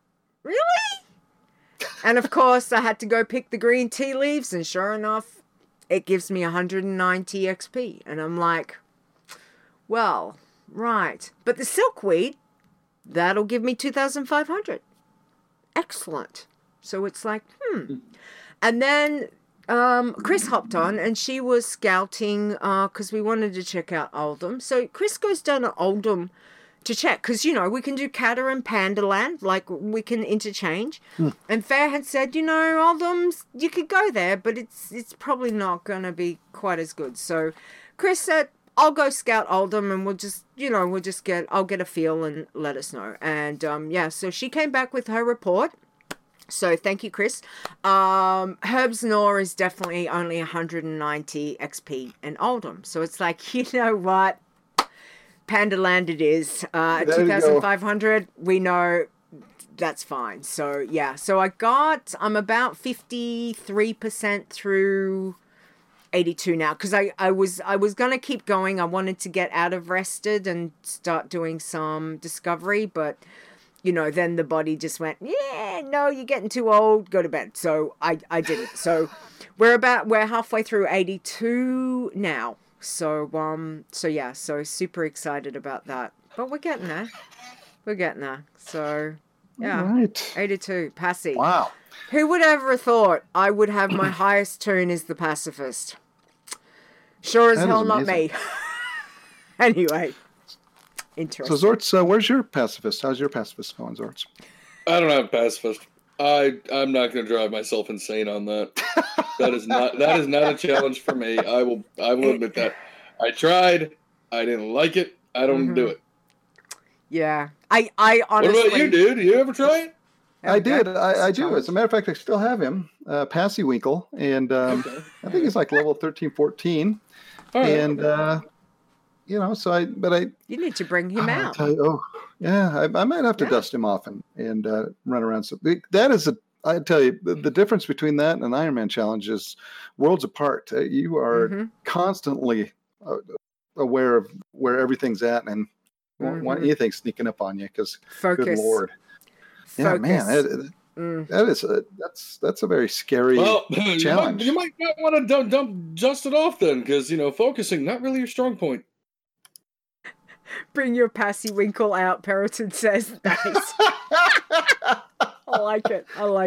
really? And of course, I had to go pick the green tea leaves, and sure enough, it gives me 190 XP. And I'm like, well, right. But the silkweed, that'll give me 2,500. Excellent. So it's like, And then Chris hopped on, and she was scouting because we wanted to check out Oldham. So Chris goes down to Oldham to check because, you know, we can do Catter and Pandaland, like we can interchange. And Fair had said, you know, Oldham's, you could go there, but it's probably not going to be quite as good. So Chris said, I'll go scout Oldham and we'll just I'll get a feel and let us know. And so she came back with her report. So thank you, Chris. Herb's Gnaw is definitely only 190 XP in Oldham. So it's like, you know what? Pandaland it is. 2,500, we know that's fine. So yeah, so I'm about 53% through 82 now, because I was gonna keep going. I wanted to get out of rested and start doing some discovery, but you know, then the body just went, yeah, no, you're getting too old, go to bed. So I didn't. So we're halfway through 82 now. So yeah, so super excited about that. But we're getting there. So yeah, right. 82 Passy. Wow. Who would ever have thought I would have my highest tune as the pacifist? Sure as hell not me. Anyway. Interesting. So Zorts, where's your pacifist? How's your pacifist going, Zorts? I don't have a pacifist. I'm not going to drive myself insane on that. That is not a challenge for me. I will admit that. I tried. I didn't like it. I don't do it. Yeah. I honestly. What about you, dude? You ever try it? I did. I do. As a matter of fact, I still have him, Passy-Winkle, and I think he's like level 13, 14. Right. And you know, you need to bring him out. I might have to dust him off and run around. So that is I tell you, the difference between that and an Ironman challenge is worlds apart. You are constantly aware of where everything's at and won't want anything sneaking up on you because, good Lord. Yeah, man, that's a very scary challenge. You might not want to dust it off then, because, you know, focusing, not really your strong point. Bring your Passy-Winkle out, Peroton says. Nice. I like it.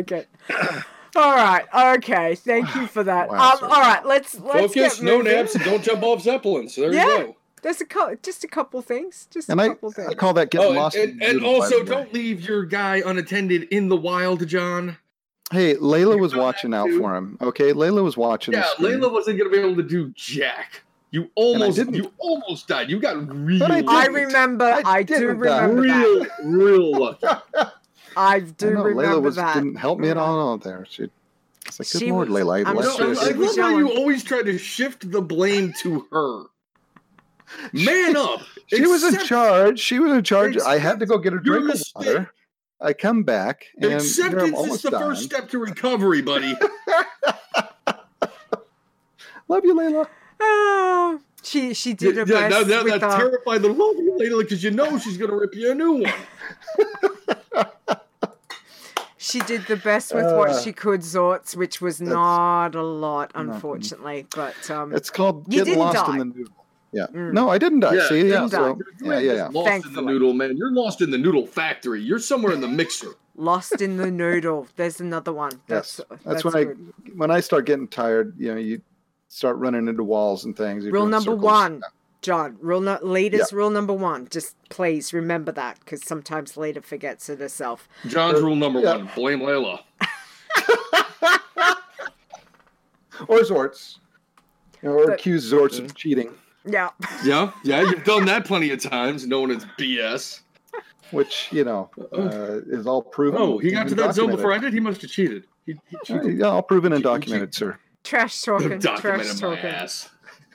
All right. Okay. Thank you for that. Wow, all right. Let's focus. No naps, and don't jump off zeppelins. So there you go. There's just a couple things. I call that getting lost. And also, don't leave your guy unattended in the wild, John. Hey, Layla was watching out for him. Okay, Layla was watching. Yeah, Layla wasn't going to be able to do jack. You almost died. You got real. I remember. I do remember that. Real lucky. I do remember Layla that. Didn't help me at all out there. It's like, good Lord, Layla. I love how you always try to shift the blame to her. Man up. She was in charge. I had to go get her drink of water. I come back. And acceptance is the first step to recovery, buddy. Love you, Layla. Oh, she did her best. That terrified the love you, Layla, because you know she's going to rip you a new one. She did the best with what she could, Zorts, which was not a lot, unfortunately. But it's called getting lost in the noodle. Yeah. No, I didn't die. See, yeah. Lost in the noodle, man. You're lost in the noodle factory. You're somewhere in the mixer. Lost in the noodle. There's another one. That's when I start getting tired. You know, you start running into walls and things. Rule number one, John. Rule number one. Just please remember that, because sometimes Lita forgets it herself. John's rule number one: blame Layla. Or Zorts. Or accuse Zorts of cheating. Yeah. Yeah. You've done that plenty of times, knowing it's BS. Which, you know, is all proven. Oh, he got to that zone before I did? He must have cheated. He cheated. All proven and documented, sir. Trash talking. Documented my ass.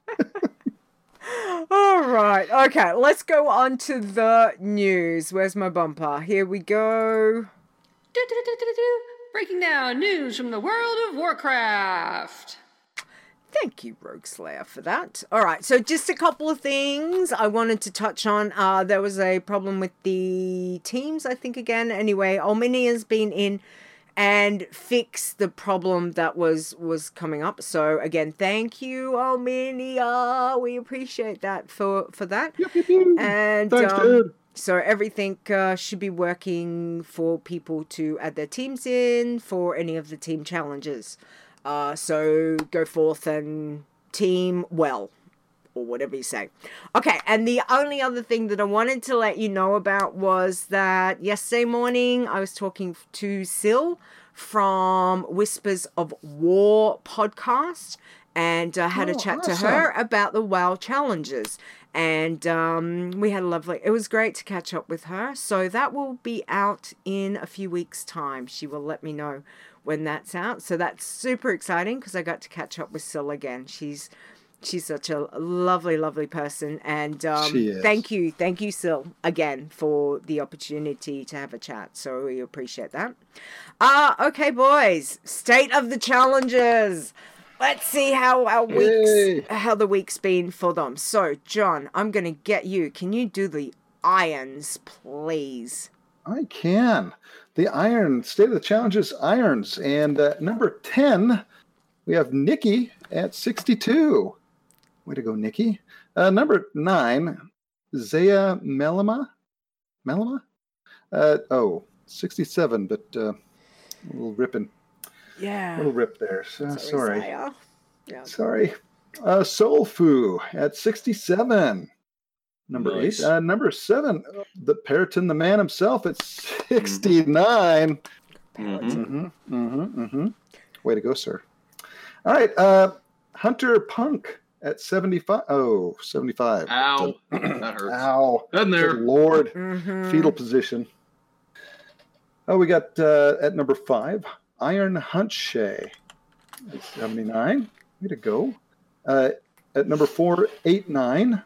All right. Okay, let's go on to the news. Where's my bumper? Here we go. Breaking down news from the world of Warcraft. Thank you, Rogue Slayer, for that. All right, so just a couple of things I wanted to touch on. There was a problem with the teams, I think, again. Anyway, Alminia's been in and fixed the problem that was coming up. So, again, thank you, Alminia. We appreciate that for that. And thanks, dude. so everything should be working for people to add their teams in for any of the team challenges. So go forth and team well, or whatever you say. Okay, and the only other thing that I wanted to let you know about was that yesterday morning I was talking to Sil from Whispers of War podcast, and I had a chat to her about the WoW challenges. And we had it was great to catch up with her. So that will be out in a few weeks' time. She will let me know when that's out. So that's super exciting because I got to catch up with Sil again. She's such a lovely, lovely person. And thank you, Sil, again for the opportunity to have a chat. So we appreciate that. Okay, boys, state of the challenges. Let's see how the week's been for them. So, John, I'm going to get you. Can you do the irons, please? I can. The iron, state of the challenges, irons. And number 10, we have Nikki at 62. Way to go, Nikki. Number 9, Zaya Melima. 67, but a little ripping. Yeah. A little rip there. Sorry. Yeah. Sorry. Soul Fu at 67. Number 8. Number 7, the Periton, the man himself, at 69. Way to go, sir. All right. Hunter Punk at 75. Oh, 75. Ow. That hurts. Ow. In there. Good Lord. Fetal position. Oh, we got at number 5, Iron Hunt Shay at 79. Way to go. At number 4, 89.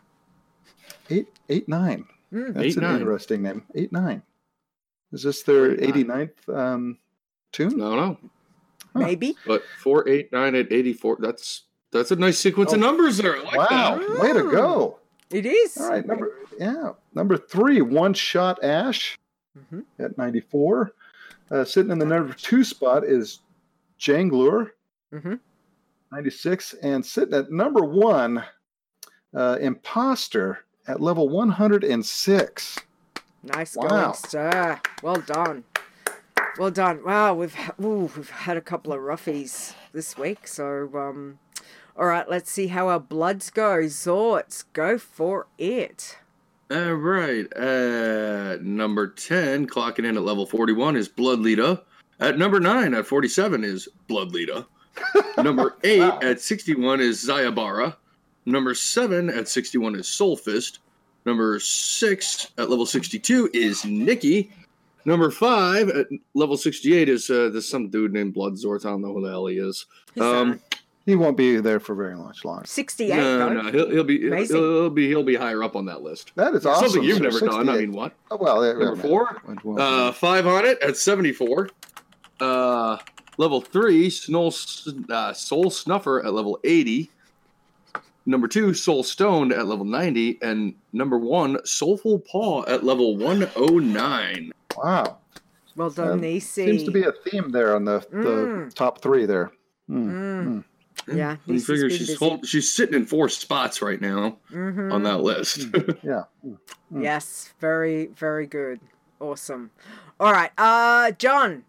89. That's an interesting name. 89. Is this their 89th tune? No. Maybe. But 4, 8, 9 at 84. That's a nice sequence of numbers there. I like that. Way to go. It is. All right. Number 3, One Shot Ash at 94. Sitting in the number 2 spot is Janglur, 96. And sitting at number 1, Imposter at level 106. Nice going, sir. Well done. Well done. Wow, we've had a couple of roughies this week. So, all right, let's see how our bloods go. Zorts, go for it. All right. Number 10, clocking in at level 41, is Blood Leader. At number 9, at 47, is Blood Leader. Number 8, at 61, is Zayabara. Number 7, at 61, is Soul Fist. Number 6, at level 62, is Nikki. Number 5, at level 68, is there's some dude named Bloodzort. I don't know who the hell he is. He won't be there for very much longer. 68. No, he'll be higher up on that list. That is awesome. Something you've never done. I mean, what? Oh, well, number 4, 500 at 74. Level 3, Soul Snuffer at level 80. Number 2, Soul Stoned at level 90. And number 1, Soulful Paw at level 109. Wow. Well done, Nacy. Seems to be a theme there on the top 3 there. Yeah. You figure she's sitting in 4 spots right now on that list. Yeah. Yes. Very, very good. Awesome. All right. John,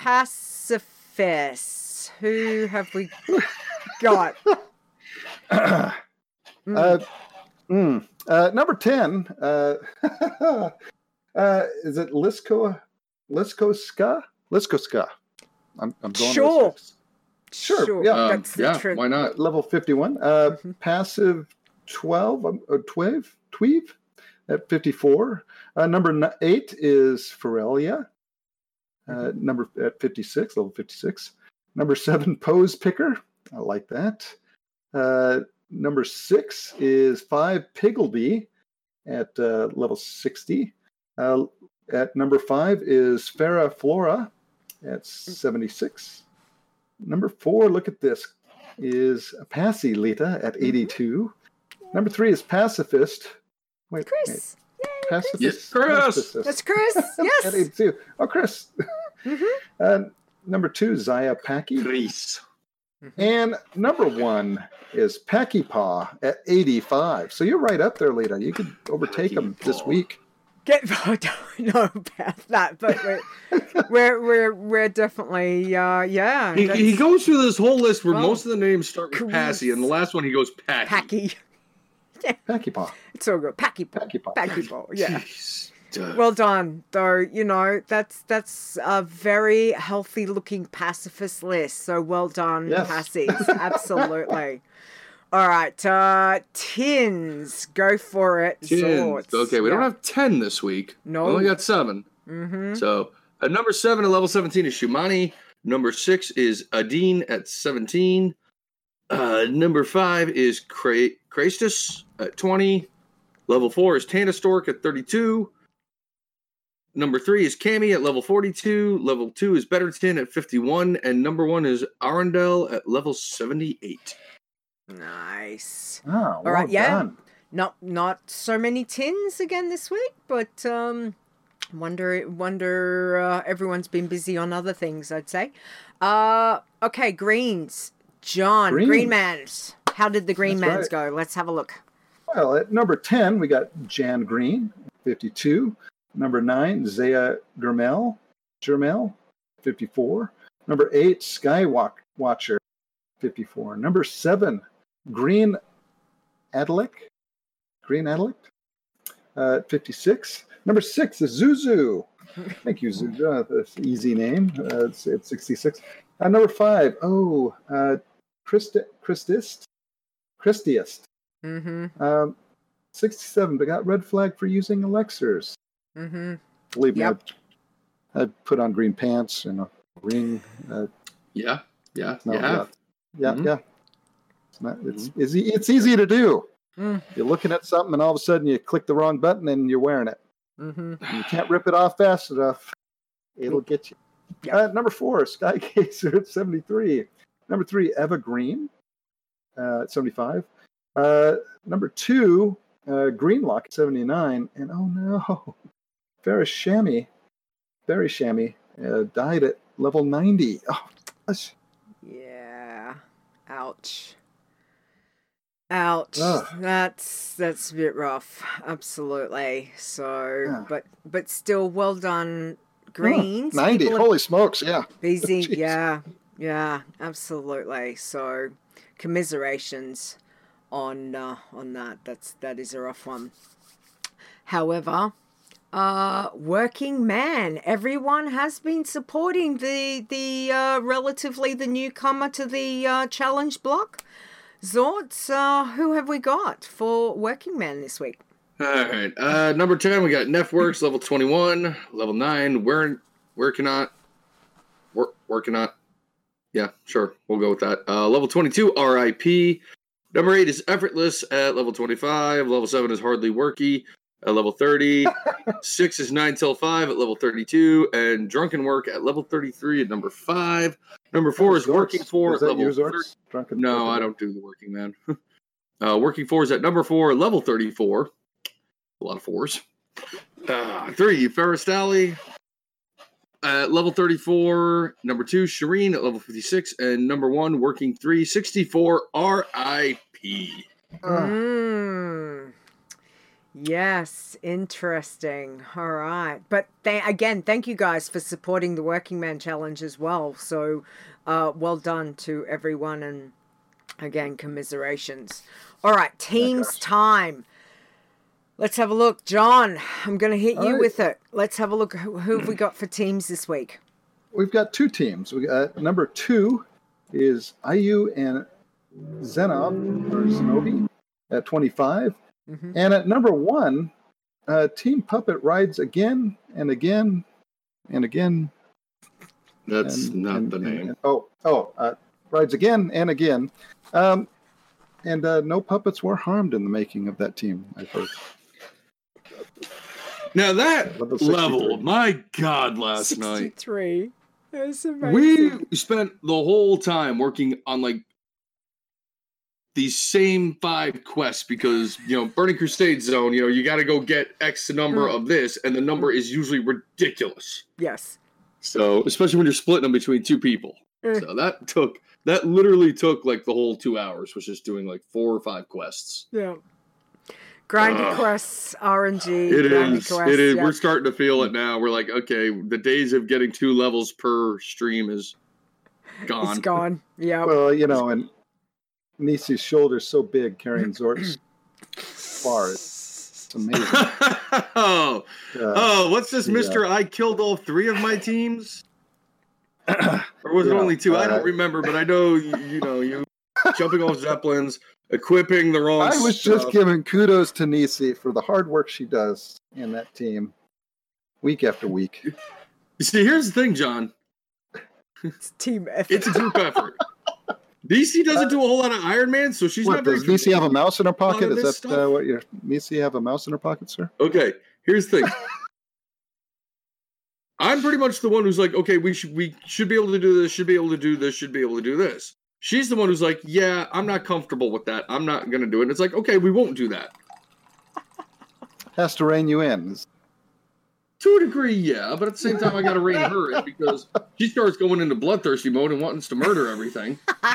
Pacifist. Who have we got? Number 10. Is it Lisko Ska? I'm going sure. Sure. Yeah. That's the trick. Why not? Level 51. Passive 12. Tweeve at 54. Number 8 is Ferelia. Number at 56. Level 56. Number 7, Pose Picker. I like that. Number 6 is 5, Piggleby at level 60. At number 5 is Farah Flora at 76. Number 4, look at this. is Passy Lita at 82. Number 3 is Pacifist. Wait, Chris. Wait. Pacifist. Yes, Chris. That's Chris. Yes. At 82. Oh, Chris. Number 2, Zaya Packy. Chris. And number 1 is Packy Paw at 85. So you're right up there, Lita. You could overtake him this week. I don't know about that, but we're definitely yeah. He goes through this whole list where most of the names start with Passy, and the last one he goes Packy. Packy. Yeah. Packy Paw. It's all good. Packy Paw. Packy Paw. Packy Paw. Yeah. Jeez. Well done, though. You know that's a very healthy looking pacifist list. So well done, yes. Passies. Absolutely. All right, Tins, go for it. Tins. Okay, we don't have 10 this week. No. We only got 7. So at number 7 at level 17 is Shumani. Number 6 is Adine at 17. Number 5 is Kraistus at 20. Level 4 is Tana Stork at 32. Number 3 is Cammy at level 42. Level 2 is Betterton at 51. And number 1 is Arundel at level 78. Nice. Oh, well all right, yeah. done. Not so many tins again this week, but wonder everyone's been busy on other things, I'd say. Okay, greens. John, Green Mans. How did the Green Mans go? Let's have a look. Well, at number 10, we got Jan Green, 52. Number 9, Zaya Germel, 54. Number 8, Skywatcher, 54. Number 7, Green Adelic, 56. Number 6 is Zuzu. Thank you, Zuzu. That's an easy name. It's 66. Number 5, Christiest. 67, but got red flag for using elixirs. Believe me, I put on green pants and a ring. Yeah. It's easy to do. You're looking at something and all of a sudden you click the wrong button and you're wearing it. You can't rip it off fast enough. It'll get you. Number 4, Sky Gazer at 73. Number 3, Eva Green at 75. Number 2, Greenlock at 79. And oh no, Very Shammy died at level 90. Oh, gosh. Yeah. Ouch. That's a bit rough. Absolutely. So, but still, well done, Greens. 90. Holy smokes! Yeah. Busy. Yeah. Absolutely. So, commiserations on that. That is a rough one. However, working man. Everyone has been supporting the relatively the newcomer to the challenge block. Zorts, who have we got for working man this week? All right. Number 10, we got Nefworks, level 21. Level 9, Working not. Yeah, sure. We'll go with that. Level 22, RIP. Number 8 is Effortless at level 25. Level 7 is Hardly Worky at level 30. 6 is 9 till 5 at level 32. And Drunken Work at level 33 at number 5. Number 4 is Working 4 at level 30. No, I don't do the Working Man. Working 4 is at number 4, level 34. A lot of 4s. 3, Ferristali at level 34. Number 2, Shireen at level 56. And number 1, Working 3, 64, RIP. Yes, interesting. All right. But thank you guys for supporting the Working Man Challenge as well. So well done to everyone. And again, commiserations. All right, teams time. Let's have a look. John, I'm going to hit you with it. Let's have a look. Who have we got for teams this week? We've got 2 teams. We got number 2 is IU and Zenobi at 25. And at number 1, Team Puppet rides again and again and again. That's not the name. Rides again and again. And no puppets were harmed in the making of that team, I heard. Now that level, my God, last 63. night. 63. That's amazing. We spent the whole time working on these same 5 quests because, Burning Crusade Zone, you got to go get X number of this, and the number is usually ridiculous. Yes. So, especially when you're splitting them between 2 people. So that literally took like the whole 2 hours, was just doing like 4 or 5 quests. Yeah. Grindy quests, RNG. It is. Quests, it is. yeah. We're starting to feel it now. We're like, okay, the days of getting 2 levels per stream is gone. It's gone. Yeah. Well, and Nisi's shoulder's so big carrying Zort's bar. It's amazing. What's this, Mr. I killed all 3 of my teams? Or was it only 2? I don't remember, but I know, you jumping off Zeppelins, equipping the wrong I was stuff. just giving kudos to Nisi for the hard work she does in that team, week after week. You see, here's the thing, John. It's team effort. It's a group effort. Nisi doesn't do a whole lot of Iron Man, so she's not very... Does Nisi have a mouse in her pocket? Is that what your... Nisi have a mouse in her pocket, sir? Okay, here's the thing. I'm pretty much the one who's like, okay, we should be able to do this, should be able to do this, should be able to do this. She's the one who's like, yeah, I'm not comfortable with that. I'm not going to do it. And it's like, okay, we won't do that. Has to rein you in. To a degree, yeah. But at the same time, I got to rein her in because she starts going into bloodthirsty mode and wanting us to murder everything.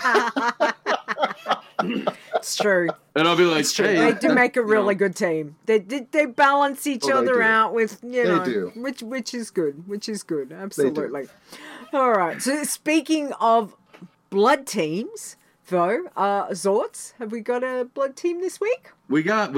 It's true. And I'll be like, hey. They do make a really good team. They balance each other out with, which is good. Which is good. Absolutely. All right. So speaking of blood teams, though, Zorts, have we got a blood team this week? We got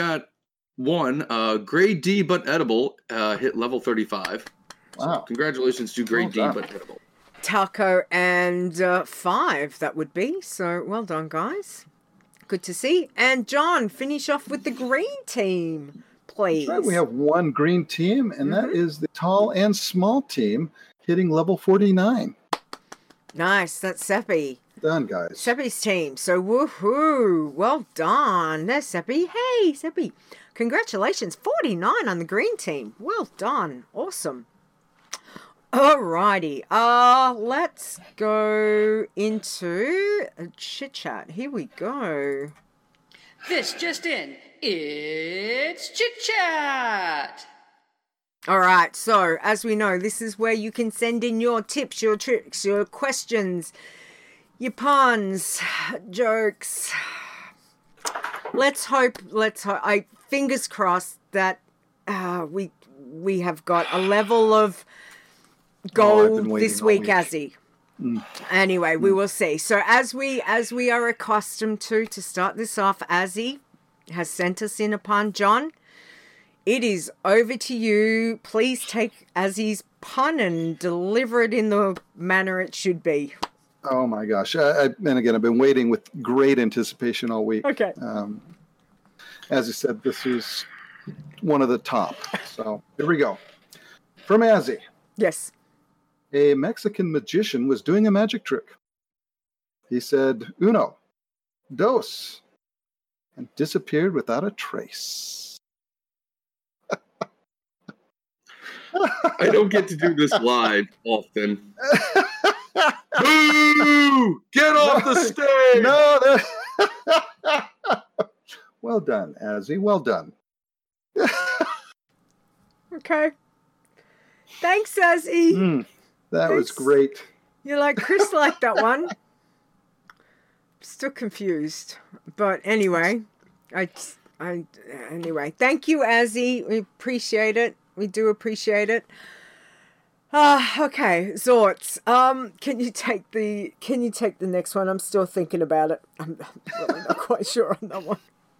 one, grade D but edible, hit level 35. Wow. So congratulations to grade D but edible. Taco and 5, that would be. So well done, guys. Good to see. And John, finish off with the green team, please. That's right. We have one green team, and that is the tall and small team hitting level 49. Nice. That's Seppi. Done, guys. Seppi's team. So woohoo. Well done. There's Seppi. Hey, Seppi. Congratulations. 49 on the green team. Well done. Awesome. Alrighty. Let's go into a chit chat. Here we go. This just in. It's Chit Chat. Alright, so as we know, this is where you can send in your tips, your tricks, your questions, your puns, jokes. Let's hope, fingers crossed that we have got a level of gold this week, Azzy. Anyway, we will see. So as we are accustomed to start this off, Azzy has sent us in a pun. John, it is over to you. Please take Azzy's pun and deliver it in the manner it should be. Oh my gosh. And again, I've been waiting with great anticipation all week. Okay. As you said, this is one of the top. So here we go. From Azzy. Yes. A Mexican magician was doing a magic trick. He said, uno, dos, and disappeared without a trace. I don't get to do this live often. Boo! Get off the stage! No, well done, Azzy. Well done. Okay. Thanks, Azzy. That was great. You like Chris liked that one. Still confused, but anyway, anyway. Thank you, Azzy. We appreciate it. We do appreciate it. Okay, Zorts. Can you take the next one? I'm still thinking about it. I'm really not quite sure on that one.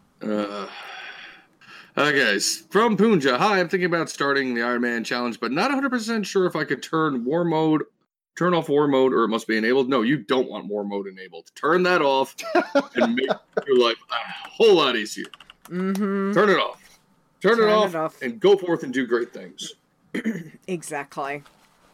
Okay, from Punja. Hi, I'm thinking about starting the Iron Man challenge, but not 100% sure if I could turn off war mode, or it must be enabled. No, you don't want war mode enabled. Turn that off and make your life a whole lot easier. Mm-hmm. Turn it off. Turn it off and go forth and do great things. Exactly.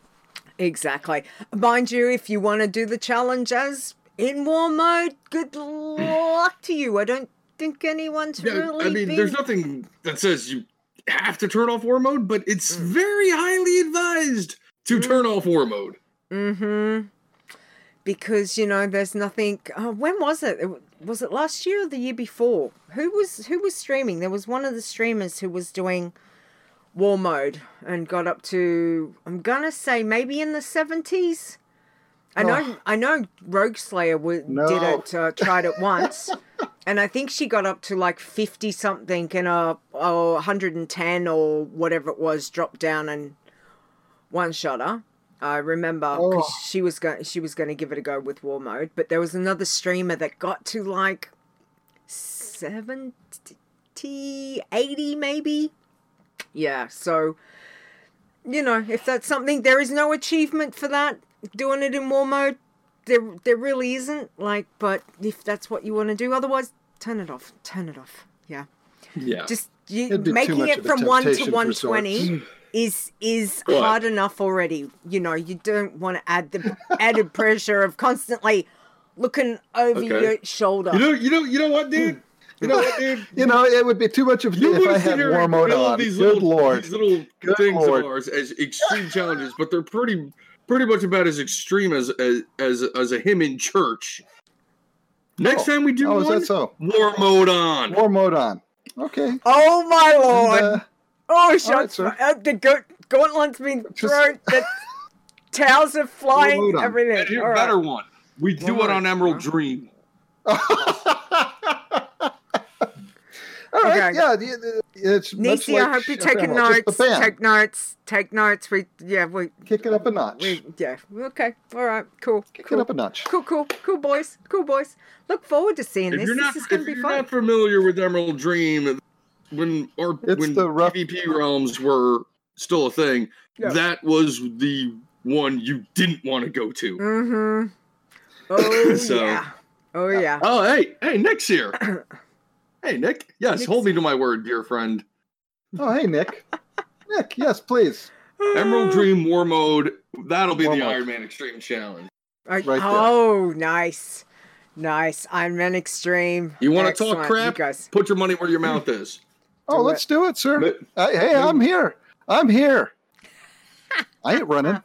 Mind you, if you want to do the challenge as in war mode, good luck to you. I don't think anyone's really there's nothing that says you have to turn off war mode, but it's very highly advised to turn off war mode. Mm-hmm. Because, there's nothing... when was it? was it last year or the year before? Who was streaming? There was one of the streamers who was doing war mode and got up to, I'm gonna say maybe in the 70s. I know Rogue Slayer did it, tried it once, and I think she got up to like 50 something and 110 or whatever it was, dropped down and one shot her. I remember because she was going to give it a go with war mode, but there was another streamer that got to like 70, 80 maybe. Yeah, so if that's something, there is no achievement for that. Doing it in war mode, there really isn't. But if that's what you want to do, otherwise turn it off. Yeah. Just making it from 1 to 120 is hard enough already. You don't want to add the added pressure of constantly looking over your shoulder. You know what, dude? It would be too much of a thing if I had war mode on. These Good Lord. These little things of ours as extreme challenges, but they're pretty much about as extreme as a hymn in church. Next time we do one, is that so? War mode on. War mode on. Okay. Oh my Lord! Shots! Right, the gauntlet's been thrown. The towels are flying. Everything. And here's a better one. We do it on Emerald Dream. All right, okay. Yeah, it's Nisi, much like I hope you're taking notes. Take notes. We kick it up a notch. Okay. All right. Cool. Kick it up a notch. Cool, boys. Look forward to seeing this. This is going to be fun. If you're not familiar with Emerald Dream, when PvP realms were still a thing, that was the one you didn't want to go to. Mm-hmm. Oh yeah. Oh yeah. Oh hey, Nick's here. Hey, Nick. Yes, hold me to my word, dear friend. Oh, hey, Nick. Nick, yes, please. Emerald Dream War Mode. That'll be the Iron Man Extreme Challenge. Right there. Oh, nice. Iron Man Extreme. You want to talk crap? Put your money where your mouth is. Let's do it, sir. Hey, I'm here. I ain't running.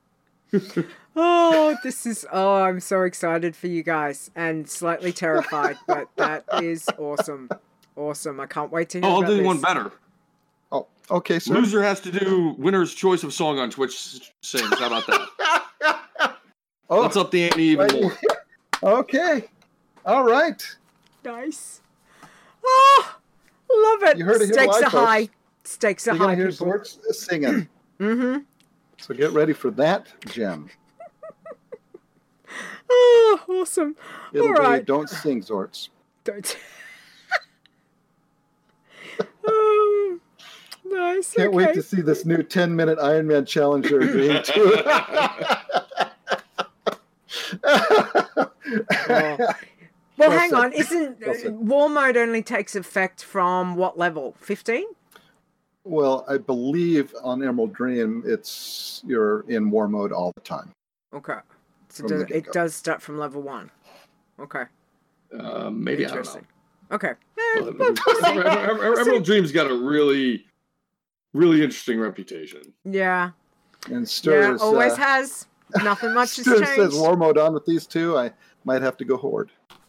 I'm so excited for you guys and slightly terrified, but that is awesome. I can't wait to hear I'll about do this. one better. Oh, okay, sir. Loser has to do winner's choice of song on Twitch sings. How about that? Let's up the ante even more. Okay. All right. Nice. Oh, love it. You heard it here Stakes live, are high. folks. Stakes are You're high. You're going to hear Zorts singing. Mm-hmm. So get ready for that gem. Oh, awesome. It'll All right. be Don't Sing, Zorts. Don't. Nice. Can't wait to see this new 10-minute Iron Man Challenger agreeing to it. Well, hang on. Isn't War Mode only takes effect from what level? 15? Well, I believe on Emerald Dream, you're in War Mode all the time. Okay. So it does start from level 1. Okay. Maybe, I don't know. Okay. Emerald Dream's got a really, really interesting reputation. Yeah. And Stir always has. Nothing much has changed. Says War Mode on with these two. I might have to go Horde.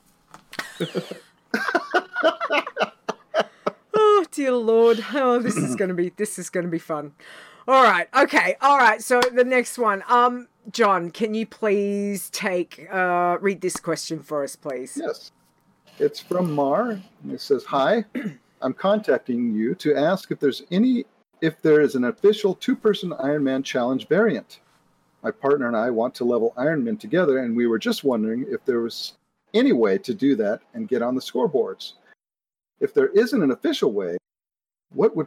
Oh dear Lord! Oh, this is gonna be fun. All right, okay, all right. So the next one, John, can you please read this question for us, please? Yes, it's from Mar. It says, "Hi, I'm contacting you to ask if there is an official 2-person Iron Man challenge variant. My partner and I want to level Iron Man together, and we were just wondering if there was any way to do that and get on the scoreboards. If there isn't an official way, would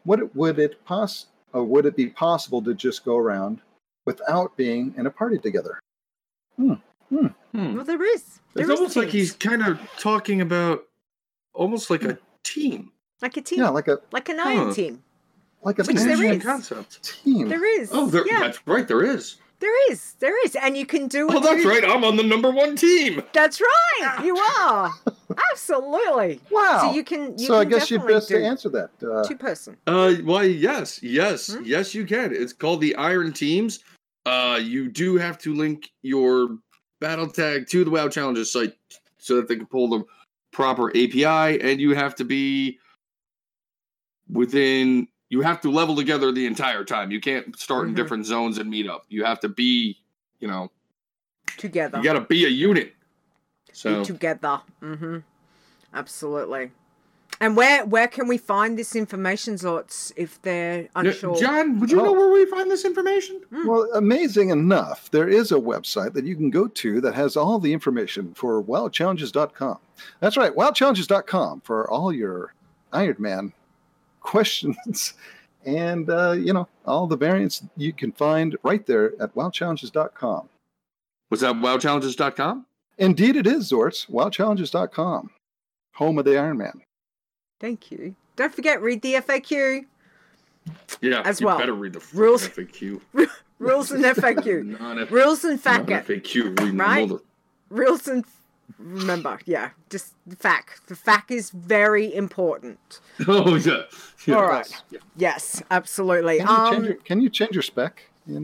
it be possible to just go around without being in a party together?" Well, there is. It's almost like he's kind of talking about almost like a team. Like a team. Yeah, like an Iron team. Like a Which there is. Concept. Team. There is. Oh, that's right. There is. There is, and you can do it. Oh, that's right. I'm on the number 1 team. That's right. You are. Absolutely. Wow. So you can. So I guess you're best to answer that. 2-person. Well, yes, yes, you can. It's called the Iron Teams. You do have to link your battle tag to the WoW Challenges site so that they can pull the proper API, and you have to be within. You have to level together the entire time. You can't start in different zones and meet up. You have to be, together. You got to be a unit. So be together. Absolutely. And where can we find this information, Zorts, if they're unsure? John, would you know where we find this information? Well, amazing enough, there is a website that you can go to that has all the information for wildchallenges.com. That's right, wildchallenges.com for all your Iron Man questions. And, all the variants you can find right there at wildchallenges.com. Was that wildchallenges.com? Indeed it is, Zorts. Wildchallenges.com. Home of the Iron Man. Thank you. Don't forget, read the FAQ. Yeah, as well. Better read the rules. FAQ. Rules and FAQ. Rules and FAQ. FAQ. Right? Rules and remember, just the FAQ. The FAQ is very important. Oh yeah. All right. Yeah. Yes, absolutely. Can you change your spec?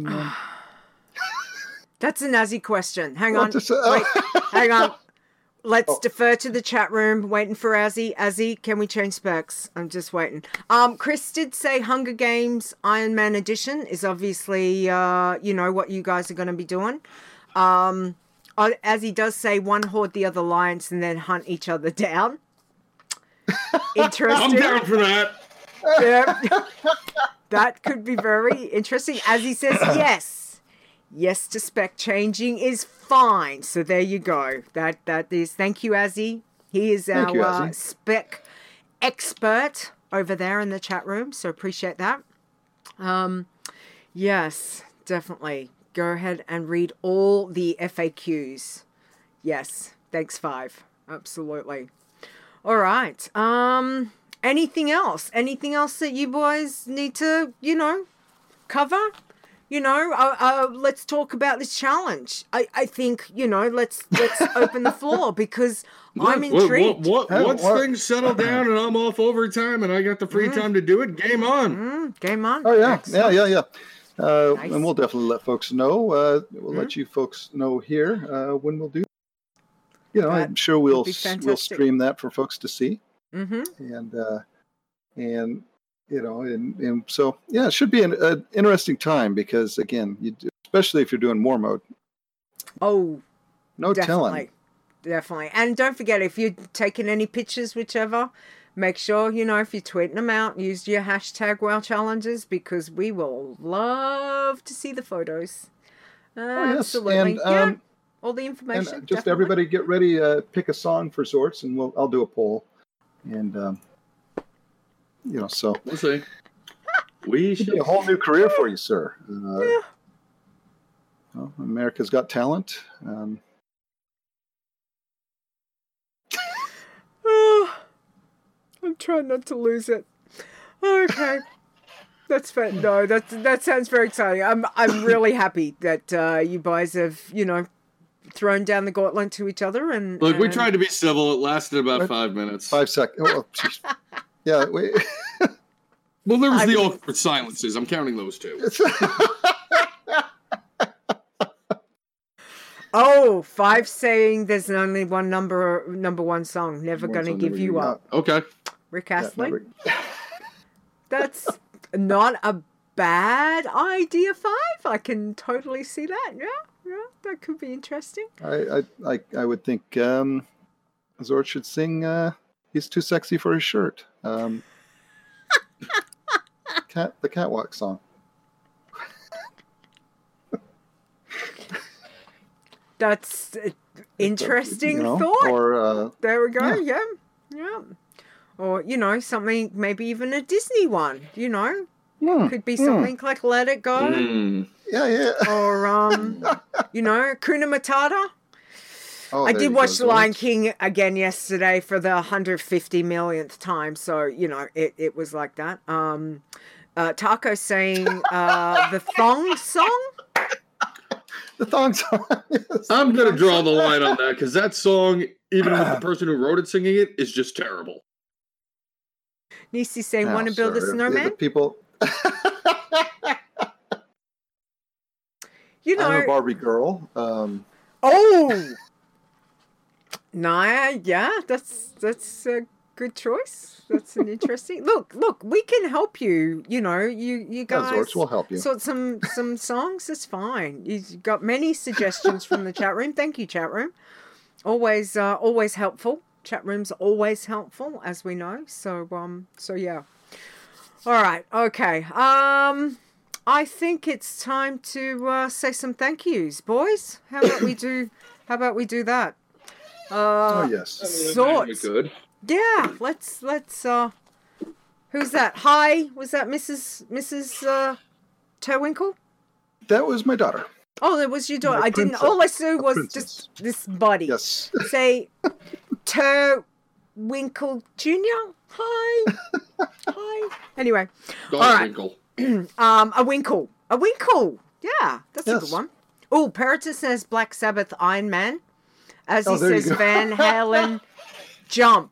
That's a Nazi question. Hang on. Wait, hang on. Let's defer to the chat room. Waiting for Azzy. Azzy, can we change specs? I'm just waiting. Chris did say Hunger Games Iron Man Edition is obviously, what you guys are going to be doing. As he does say, one hoard the other lions and then hunt each other down. Interesting. I'm down for that. Yeah. That could be very interesting. As he says, yes. Yes to spec changing is fine. So there you go. That is. Thank you, Azzy. He is our spec expert over there in the chat room. So appreciate that. Yes, definitely. Go ahead and read all the FAQs. Yes. Thanks, Five. Absolutely. All right. Anything else? Anything else that you boys need to, cover? Let's talk about this challenge. I think, let's open the floor because I'm intrigued. Once things settle down and I'm off overtime and I got the free time to do it, game on. Game on. Oh, yeah. Excellent. Yeah. Nice. And we'll definitely let folks know. We'll let you folks know here when we'll do. I'm sure we'll stream that for folks to see. And so it should be an interesting time because again, especially if you're doing war mode. Oh, no telling. Definitely. And don't forget, if you're taking any pictures, whichever, make sure, if you're tweeting them out, use your hashtag #WowChallenges because we will love to see the photos. Absolutely. And, all the information. And just everybody get ready, pick a song for Zorts and I'll do a poll. And, so we'll see. We should be a whole new career for you, sir. America's Got Talent. I'm trying not to lose it. Okay, that's fair. No, that sounds very exciting. I'm really happy that you guys have thrown down the gauntlet to each other and look. We tried to be civil. It lasted about 5 minutes. 5 seconds. Oh, yeah. Well, there was the awkward silences. I'm counting those two. Oh, 5 saying there's only one number one song. Never gonna give you up. Okay. Rick Astley. That's not a bad idea, 5. I can totally see that. Yeah, that could be interesting. I would think Zord should sing He's Too Sexy for His Shirt. The Catwalk song. That's an interesting thought. Or there we go. Yeah. Or something, maybe even a Disney one. Could be something like Let It Go. Yeah. Or Hakuna Matata. Oh, I did watch The Lion King again yesterday for the 150 millionth time, so it was like that. Taco saying the thong song. The thong song. Yes. I'm going to draw the line on that because that song, even with the person who wrote it singing it, is just terrible. Nisi saying, want to build a snowman? The people. I'm a Barbie girl. Naya, yeah, that's a good choice. That's an interesting look. We can help you. You know, you guys. Yeah, Zorts will help you. Sort some songs. That's fine. You've got many suggestions from the chat room. Thank you, chat room. Always helpful. Chat room's always helpful, as we know. So yeah. All right. Okay. I think it's time to say some thank yous, boys. How about we do that? Oh yes. Sorts. Good. Yeah, let's who's that? Hi, was that Mrs. Terwinkle? That was my daughter. Oh, that was your daughter. My I didn't. princess. All I saw was Princess. just this body. Yes. Say, Terwinkle Jr. Hi. Hi. Anyway, all right. Winkle. A winkle. A winkle. Yeah, that's a Yes. good one. Oh, Perita says Black Sabbath Iron Man. As he there you says go. Van Halen Jump.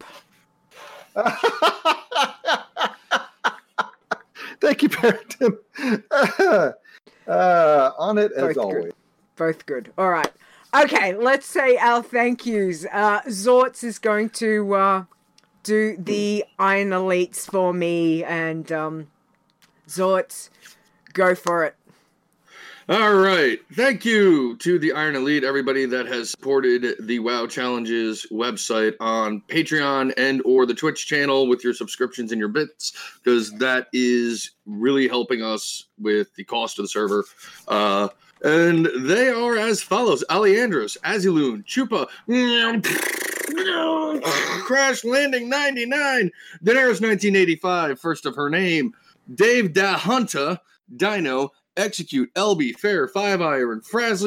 Thank you, Barrington. On it as Both always. good. Both good. All right. Okay, let's say our thank yous. Zorts is going to do the Iron Elites for me, and Zorts, go for it. All right. Thank you to the Iron Elite, everybody that has supported the WoW Challenges website on Patreon and or the Twitch channel with your subscriptions and your bits, because that is really helping us with the cost of the server. And they are as follows: Aleandros, Aziloon, Chupa, Crash Landing 99, Daenerys 1985, first of her name, Dave Da Hunter, Dino, Execute, LB, Fair, 5 Iron, Frasley,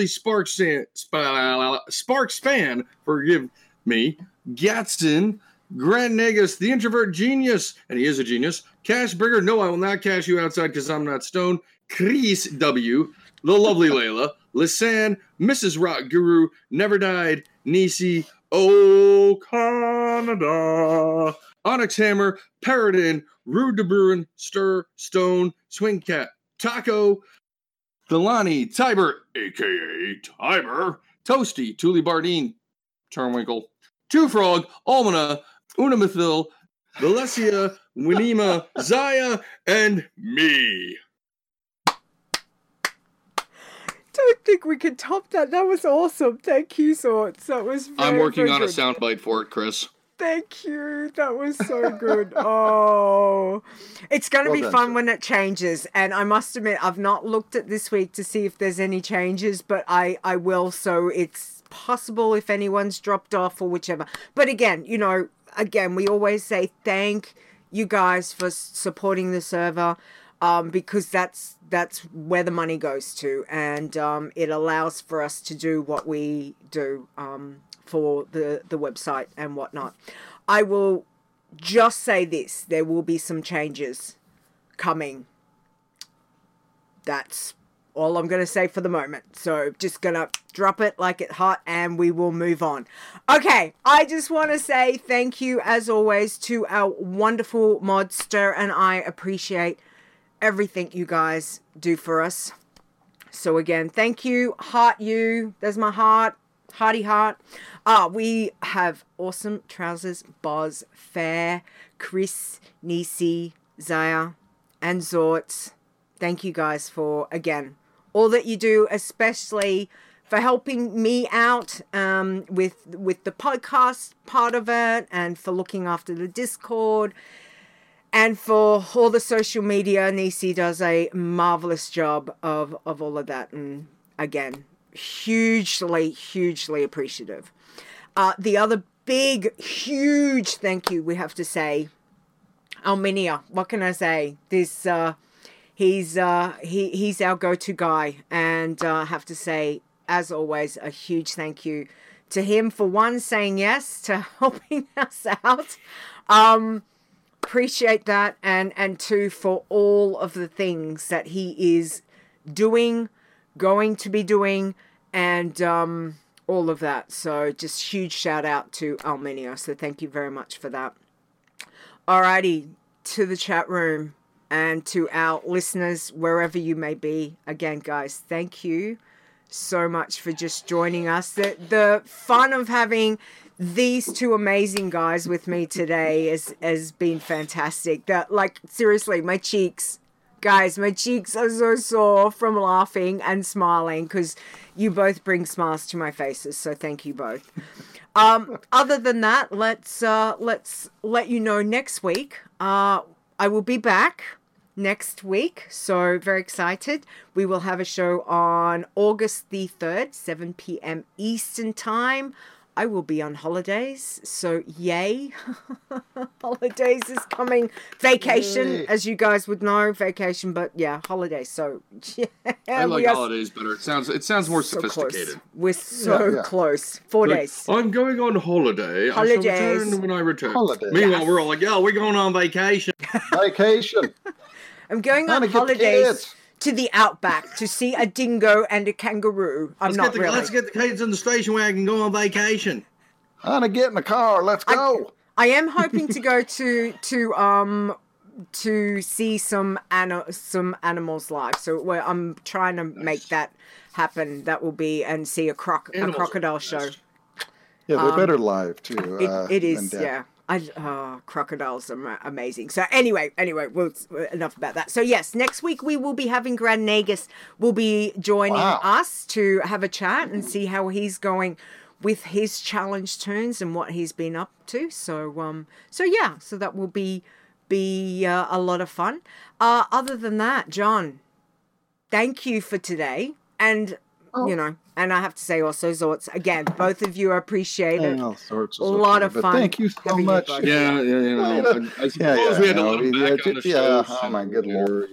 Sparkspan, forgive me, Gatson, Grand Negus, the Introvert Genius, and he is a genius, Cashburger, no, I will not cash you outside because I'm not stoned, Chris W., the lovely Layla, Lisanne, Mrs. Rock Guru, Never Died, Nisi, Oh Canada, Onyx Hammer, Paradin, Rude de Bruin, Stir, Stone, Swing Cat, Taco, Delani, Tiber, a.k.a. Tiber, Toasty, Thule Bardine, Turnwinkle, Two Frog, Almana, Unamithil, Valencia, Winema, Zaya, and me. Don't think we can top that. That was awesome. Thank you, Zorts. That was very, I'm working very on a good. soundbite for it, Chris. Thank you. That was so good. Oh, it's going to be done, fun sir. when it changes. And I must admit, I've not looked at this week to see if there's any changes, but I will. So it's possible if anyone's dropped off or whichever. But again, we always say thank you guys for supporting the server, because that's where the money goes to, and it allows for us to do what we do. For the website and whatnot. I will just say this, there will be some changes coming. That's all I'm going to say for the moment. So just going to drop it like it's hot and we will move on. Okay, I just want to say thank you as always to our wonderful modster, and I appreciate everything you guys do for us. So again, thank you. Heart you. There's my heart. Hearty heart. We have awesome trousers, Boz, Fair, Chris, Nisi, Zaya, and Zorts. Thank you guys for, again, all that you do, especially for helping me out with the podcast part of it, and for looking after the Discord, and for all the social media. Nisi does a marvelous job of all of that. And again, hugely appreciative. The other big, huge thank you we have to say, Alminia. What can I say? This he's our go-to guy, and have to say, as always, a huge thank you to him for one, saying yes to helping us out. Appreciate that, and two, for all of the things that he is doing, going to be doing, and all of that. So just huge shout out to Alminia. So thank you very much for that. Alrighty, to the chat room and to our listeners wherever you may be. Again, guys, thank you so much for just joining us. The fun of having these two amazing guys with me today has been fantastic. That, like, seriously, my cheeks are so sore from laughing and smiling because you both bring smiles to my faces. So thank you both. Other than that, let's let you know next week. I will be back next week, so very excited. We will have a show on August the 3rd, 7 p.m. Eastern Time. I will be on holidays, so yay. Holidays is coming. Vacation, yay. As you guys would know, vacation, but yeah, holidays. So yeah. I like holidays better. It sounds more so sophisticated. Close. We're so close. 4 days. I'm going on holiday. Holidays. I shall return when I return. Holidays. Meanwhile, we're all like, yeah, we're going on vacation. Vacation. I'm going on holidays to the outback to see a dingo and a kangaroo. Let's get the kids in the station wagon and go on vacation. Honey, get in the car. Let's go. I am hoping to go to see some animals live. So I'm trying to make that happen. That will be, and see a crocodile show. Yeah, they're better live too. It is, yeah. Crocodiles are amazing. So anyway, enough about that. So yes, next week we will be having Grand Nagus will be joining us to have a chat and see how he's going with his challenge tunes and what he's been up to. So that will be a lot of fun. Other than that, John, thank you for today. And and I have to say also, Zorts, again, both of you appreciate it. A lot of fun. Thank you so much. Yeah. I suppose we had to let him back on the show. Oh my good Lord.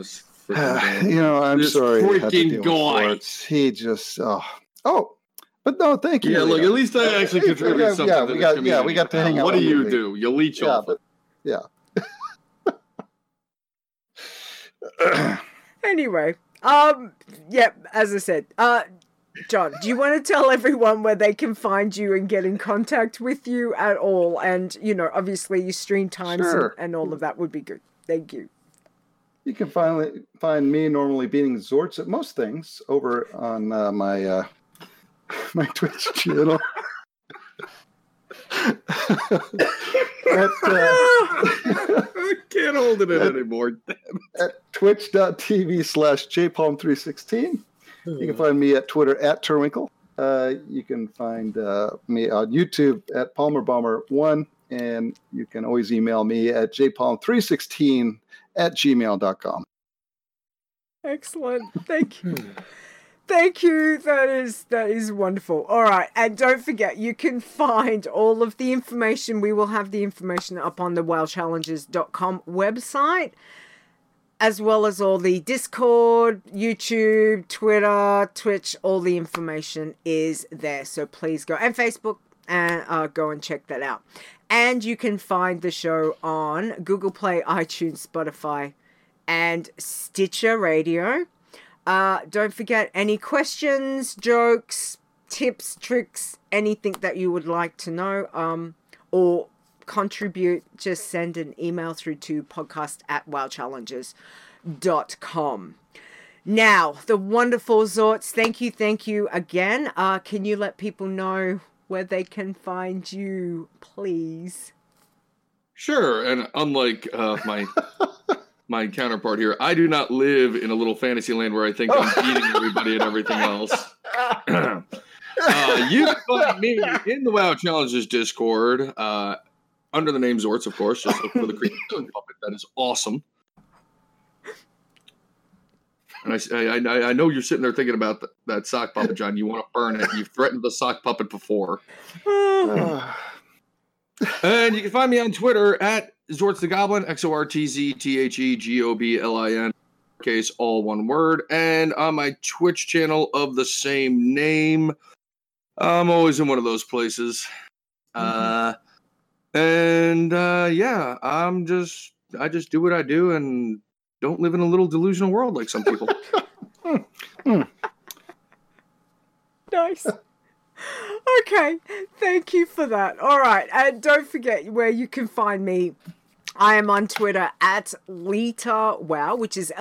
I'm sorry. Freaking guy. He just, but no, thank you. Yeah, look, at least I actually contributed something. We got to hang out. What do you do? You leech off. Yeah. Anyway, as I said, John, do you want to tell everyone where they can find you and get in contact with you at all? And, obviously your stream times and all of that would be good. Thank you. You can find me normally beating Zorts at most things over on my my Twitch channel. I can't hold it in anymore. At twitch.tv/jpalm316. You can find me at Twitter at Turwinkle. You can find me on YouTube at PalmerBomber1, and you can always email me at jpalm316@gmail.com. Excellent. Thank you. Thank you. That is wonderful. All right. And don't forget, you can find all of the information. We will have the information up on the wowchallenges.com website, as well as all the Discord, YouTube, Twitter, Twitch. All the information is there. So please go. And Facebook. And go and check that out. And you can find the show on Google Play, iTunes, Spotify, and Stitcher Radio. Don't forget, any questions, jokes, tips, tricks, anything that you would like to know or contribute, just send an email through to podcast@wowchallenges.com. Now, the wonderful Zorts, thank you again. Can you let people know where they can find you, please? Sure, and unlike my counterpart here, I do not live in a little fantasy land where I think I'm beating everybody and everything else. You can find me in the WoW Challenges Discord under the name Zorts, of course. Just look for the creepy puppet. That is awesome. And I know you're sitting there thinking about that sock puppet, John. You want to burn it. You've threatened the sock puppet before. And you can find me on Twitter at Zorts the Goblin, XORTZTHEGOBLIN, case all one word, and on my Twitch channel of the same name. I'm always in one of those places. I just do what I do and don't live in a little delusional world like some people. Nice. Okay, thank you for that. All right, and don't forget where you can find me I am on Twitter at LeetaWow, which is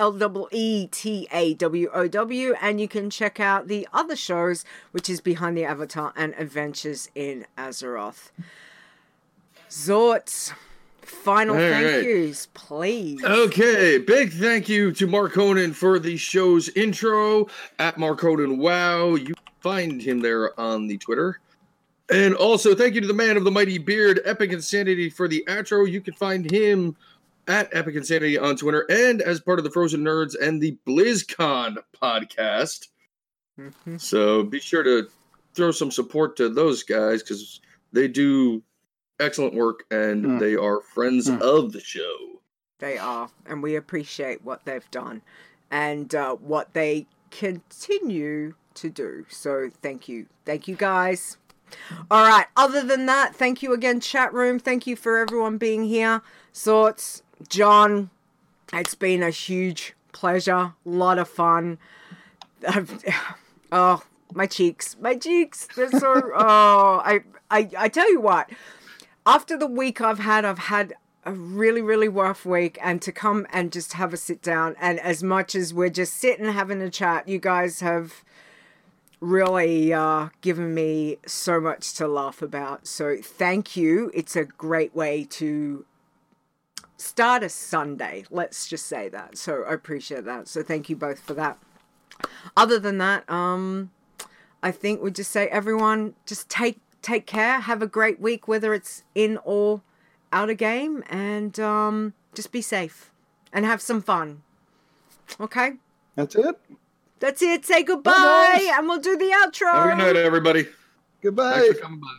LEETAWOW, and you can check out the other shows, which is Behind the Avatar and Adventures in Azeroth. Zorts, final thank yous, please. Okay, big thank you to Mark Honan for the show's intro at Mark Honan Wow. You find him there on the Twitter. And also, thank you to the man of the mighty beard, Epic Insanity, for the outro. You can find him at Epic Insanity on Twitter and as part of the Frozen Nerds and the BlizzCon podcast. Mm-hmm. So be sure to throw some support to those guys because they do excellent work and they are friends of the show. They are, and we appreciate what they've done and what they continue to do. So thank you. Thank you, guys. All right. Other than that, thank you again, chat room. Thank you for everyone being here. Sorts, John, it's been a huge pleasure. A lot of fun. Oh, my cheeks. They're so. Oh, I tell you what. After the week I've had a really, really rough week, and to come and just have a sit down, and as much as we're just sitting having a chat, you guys have really given me so much to laugh about. So thank you. It's a great way to start a Sunday. Let's just say that. So I appreciate that. So thank you both for that. Other than that, I think we just say, everyone, just take care. Have a great week, whether it's in or out of game, and just be safe and have some fun. Okay? That's it. That's it. Say goodbye, and we'll do the outro. Have a good night, everybody. Goodbye. Thanks for coming by.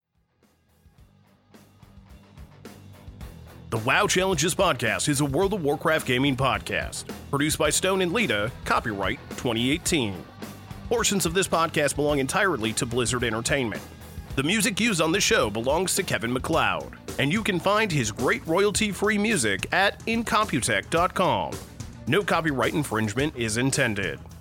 The WoW Challenges Podcast is a World of Warcraft gaming podcast. Produced by Stone and Lita, copyright 2018. Portions of this podcast belong entirely to Blizzard Entertainment. The music used on this show belongs to Kevin MacLeod, and you can find his great royalty-free music at incomputech.com. No copyright infringement is intended.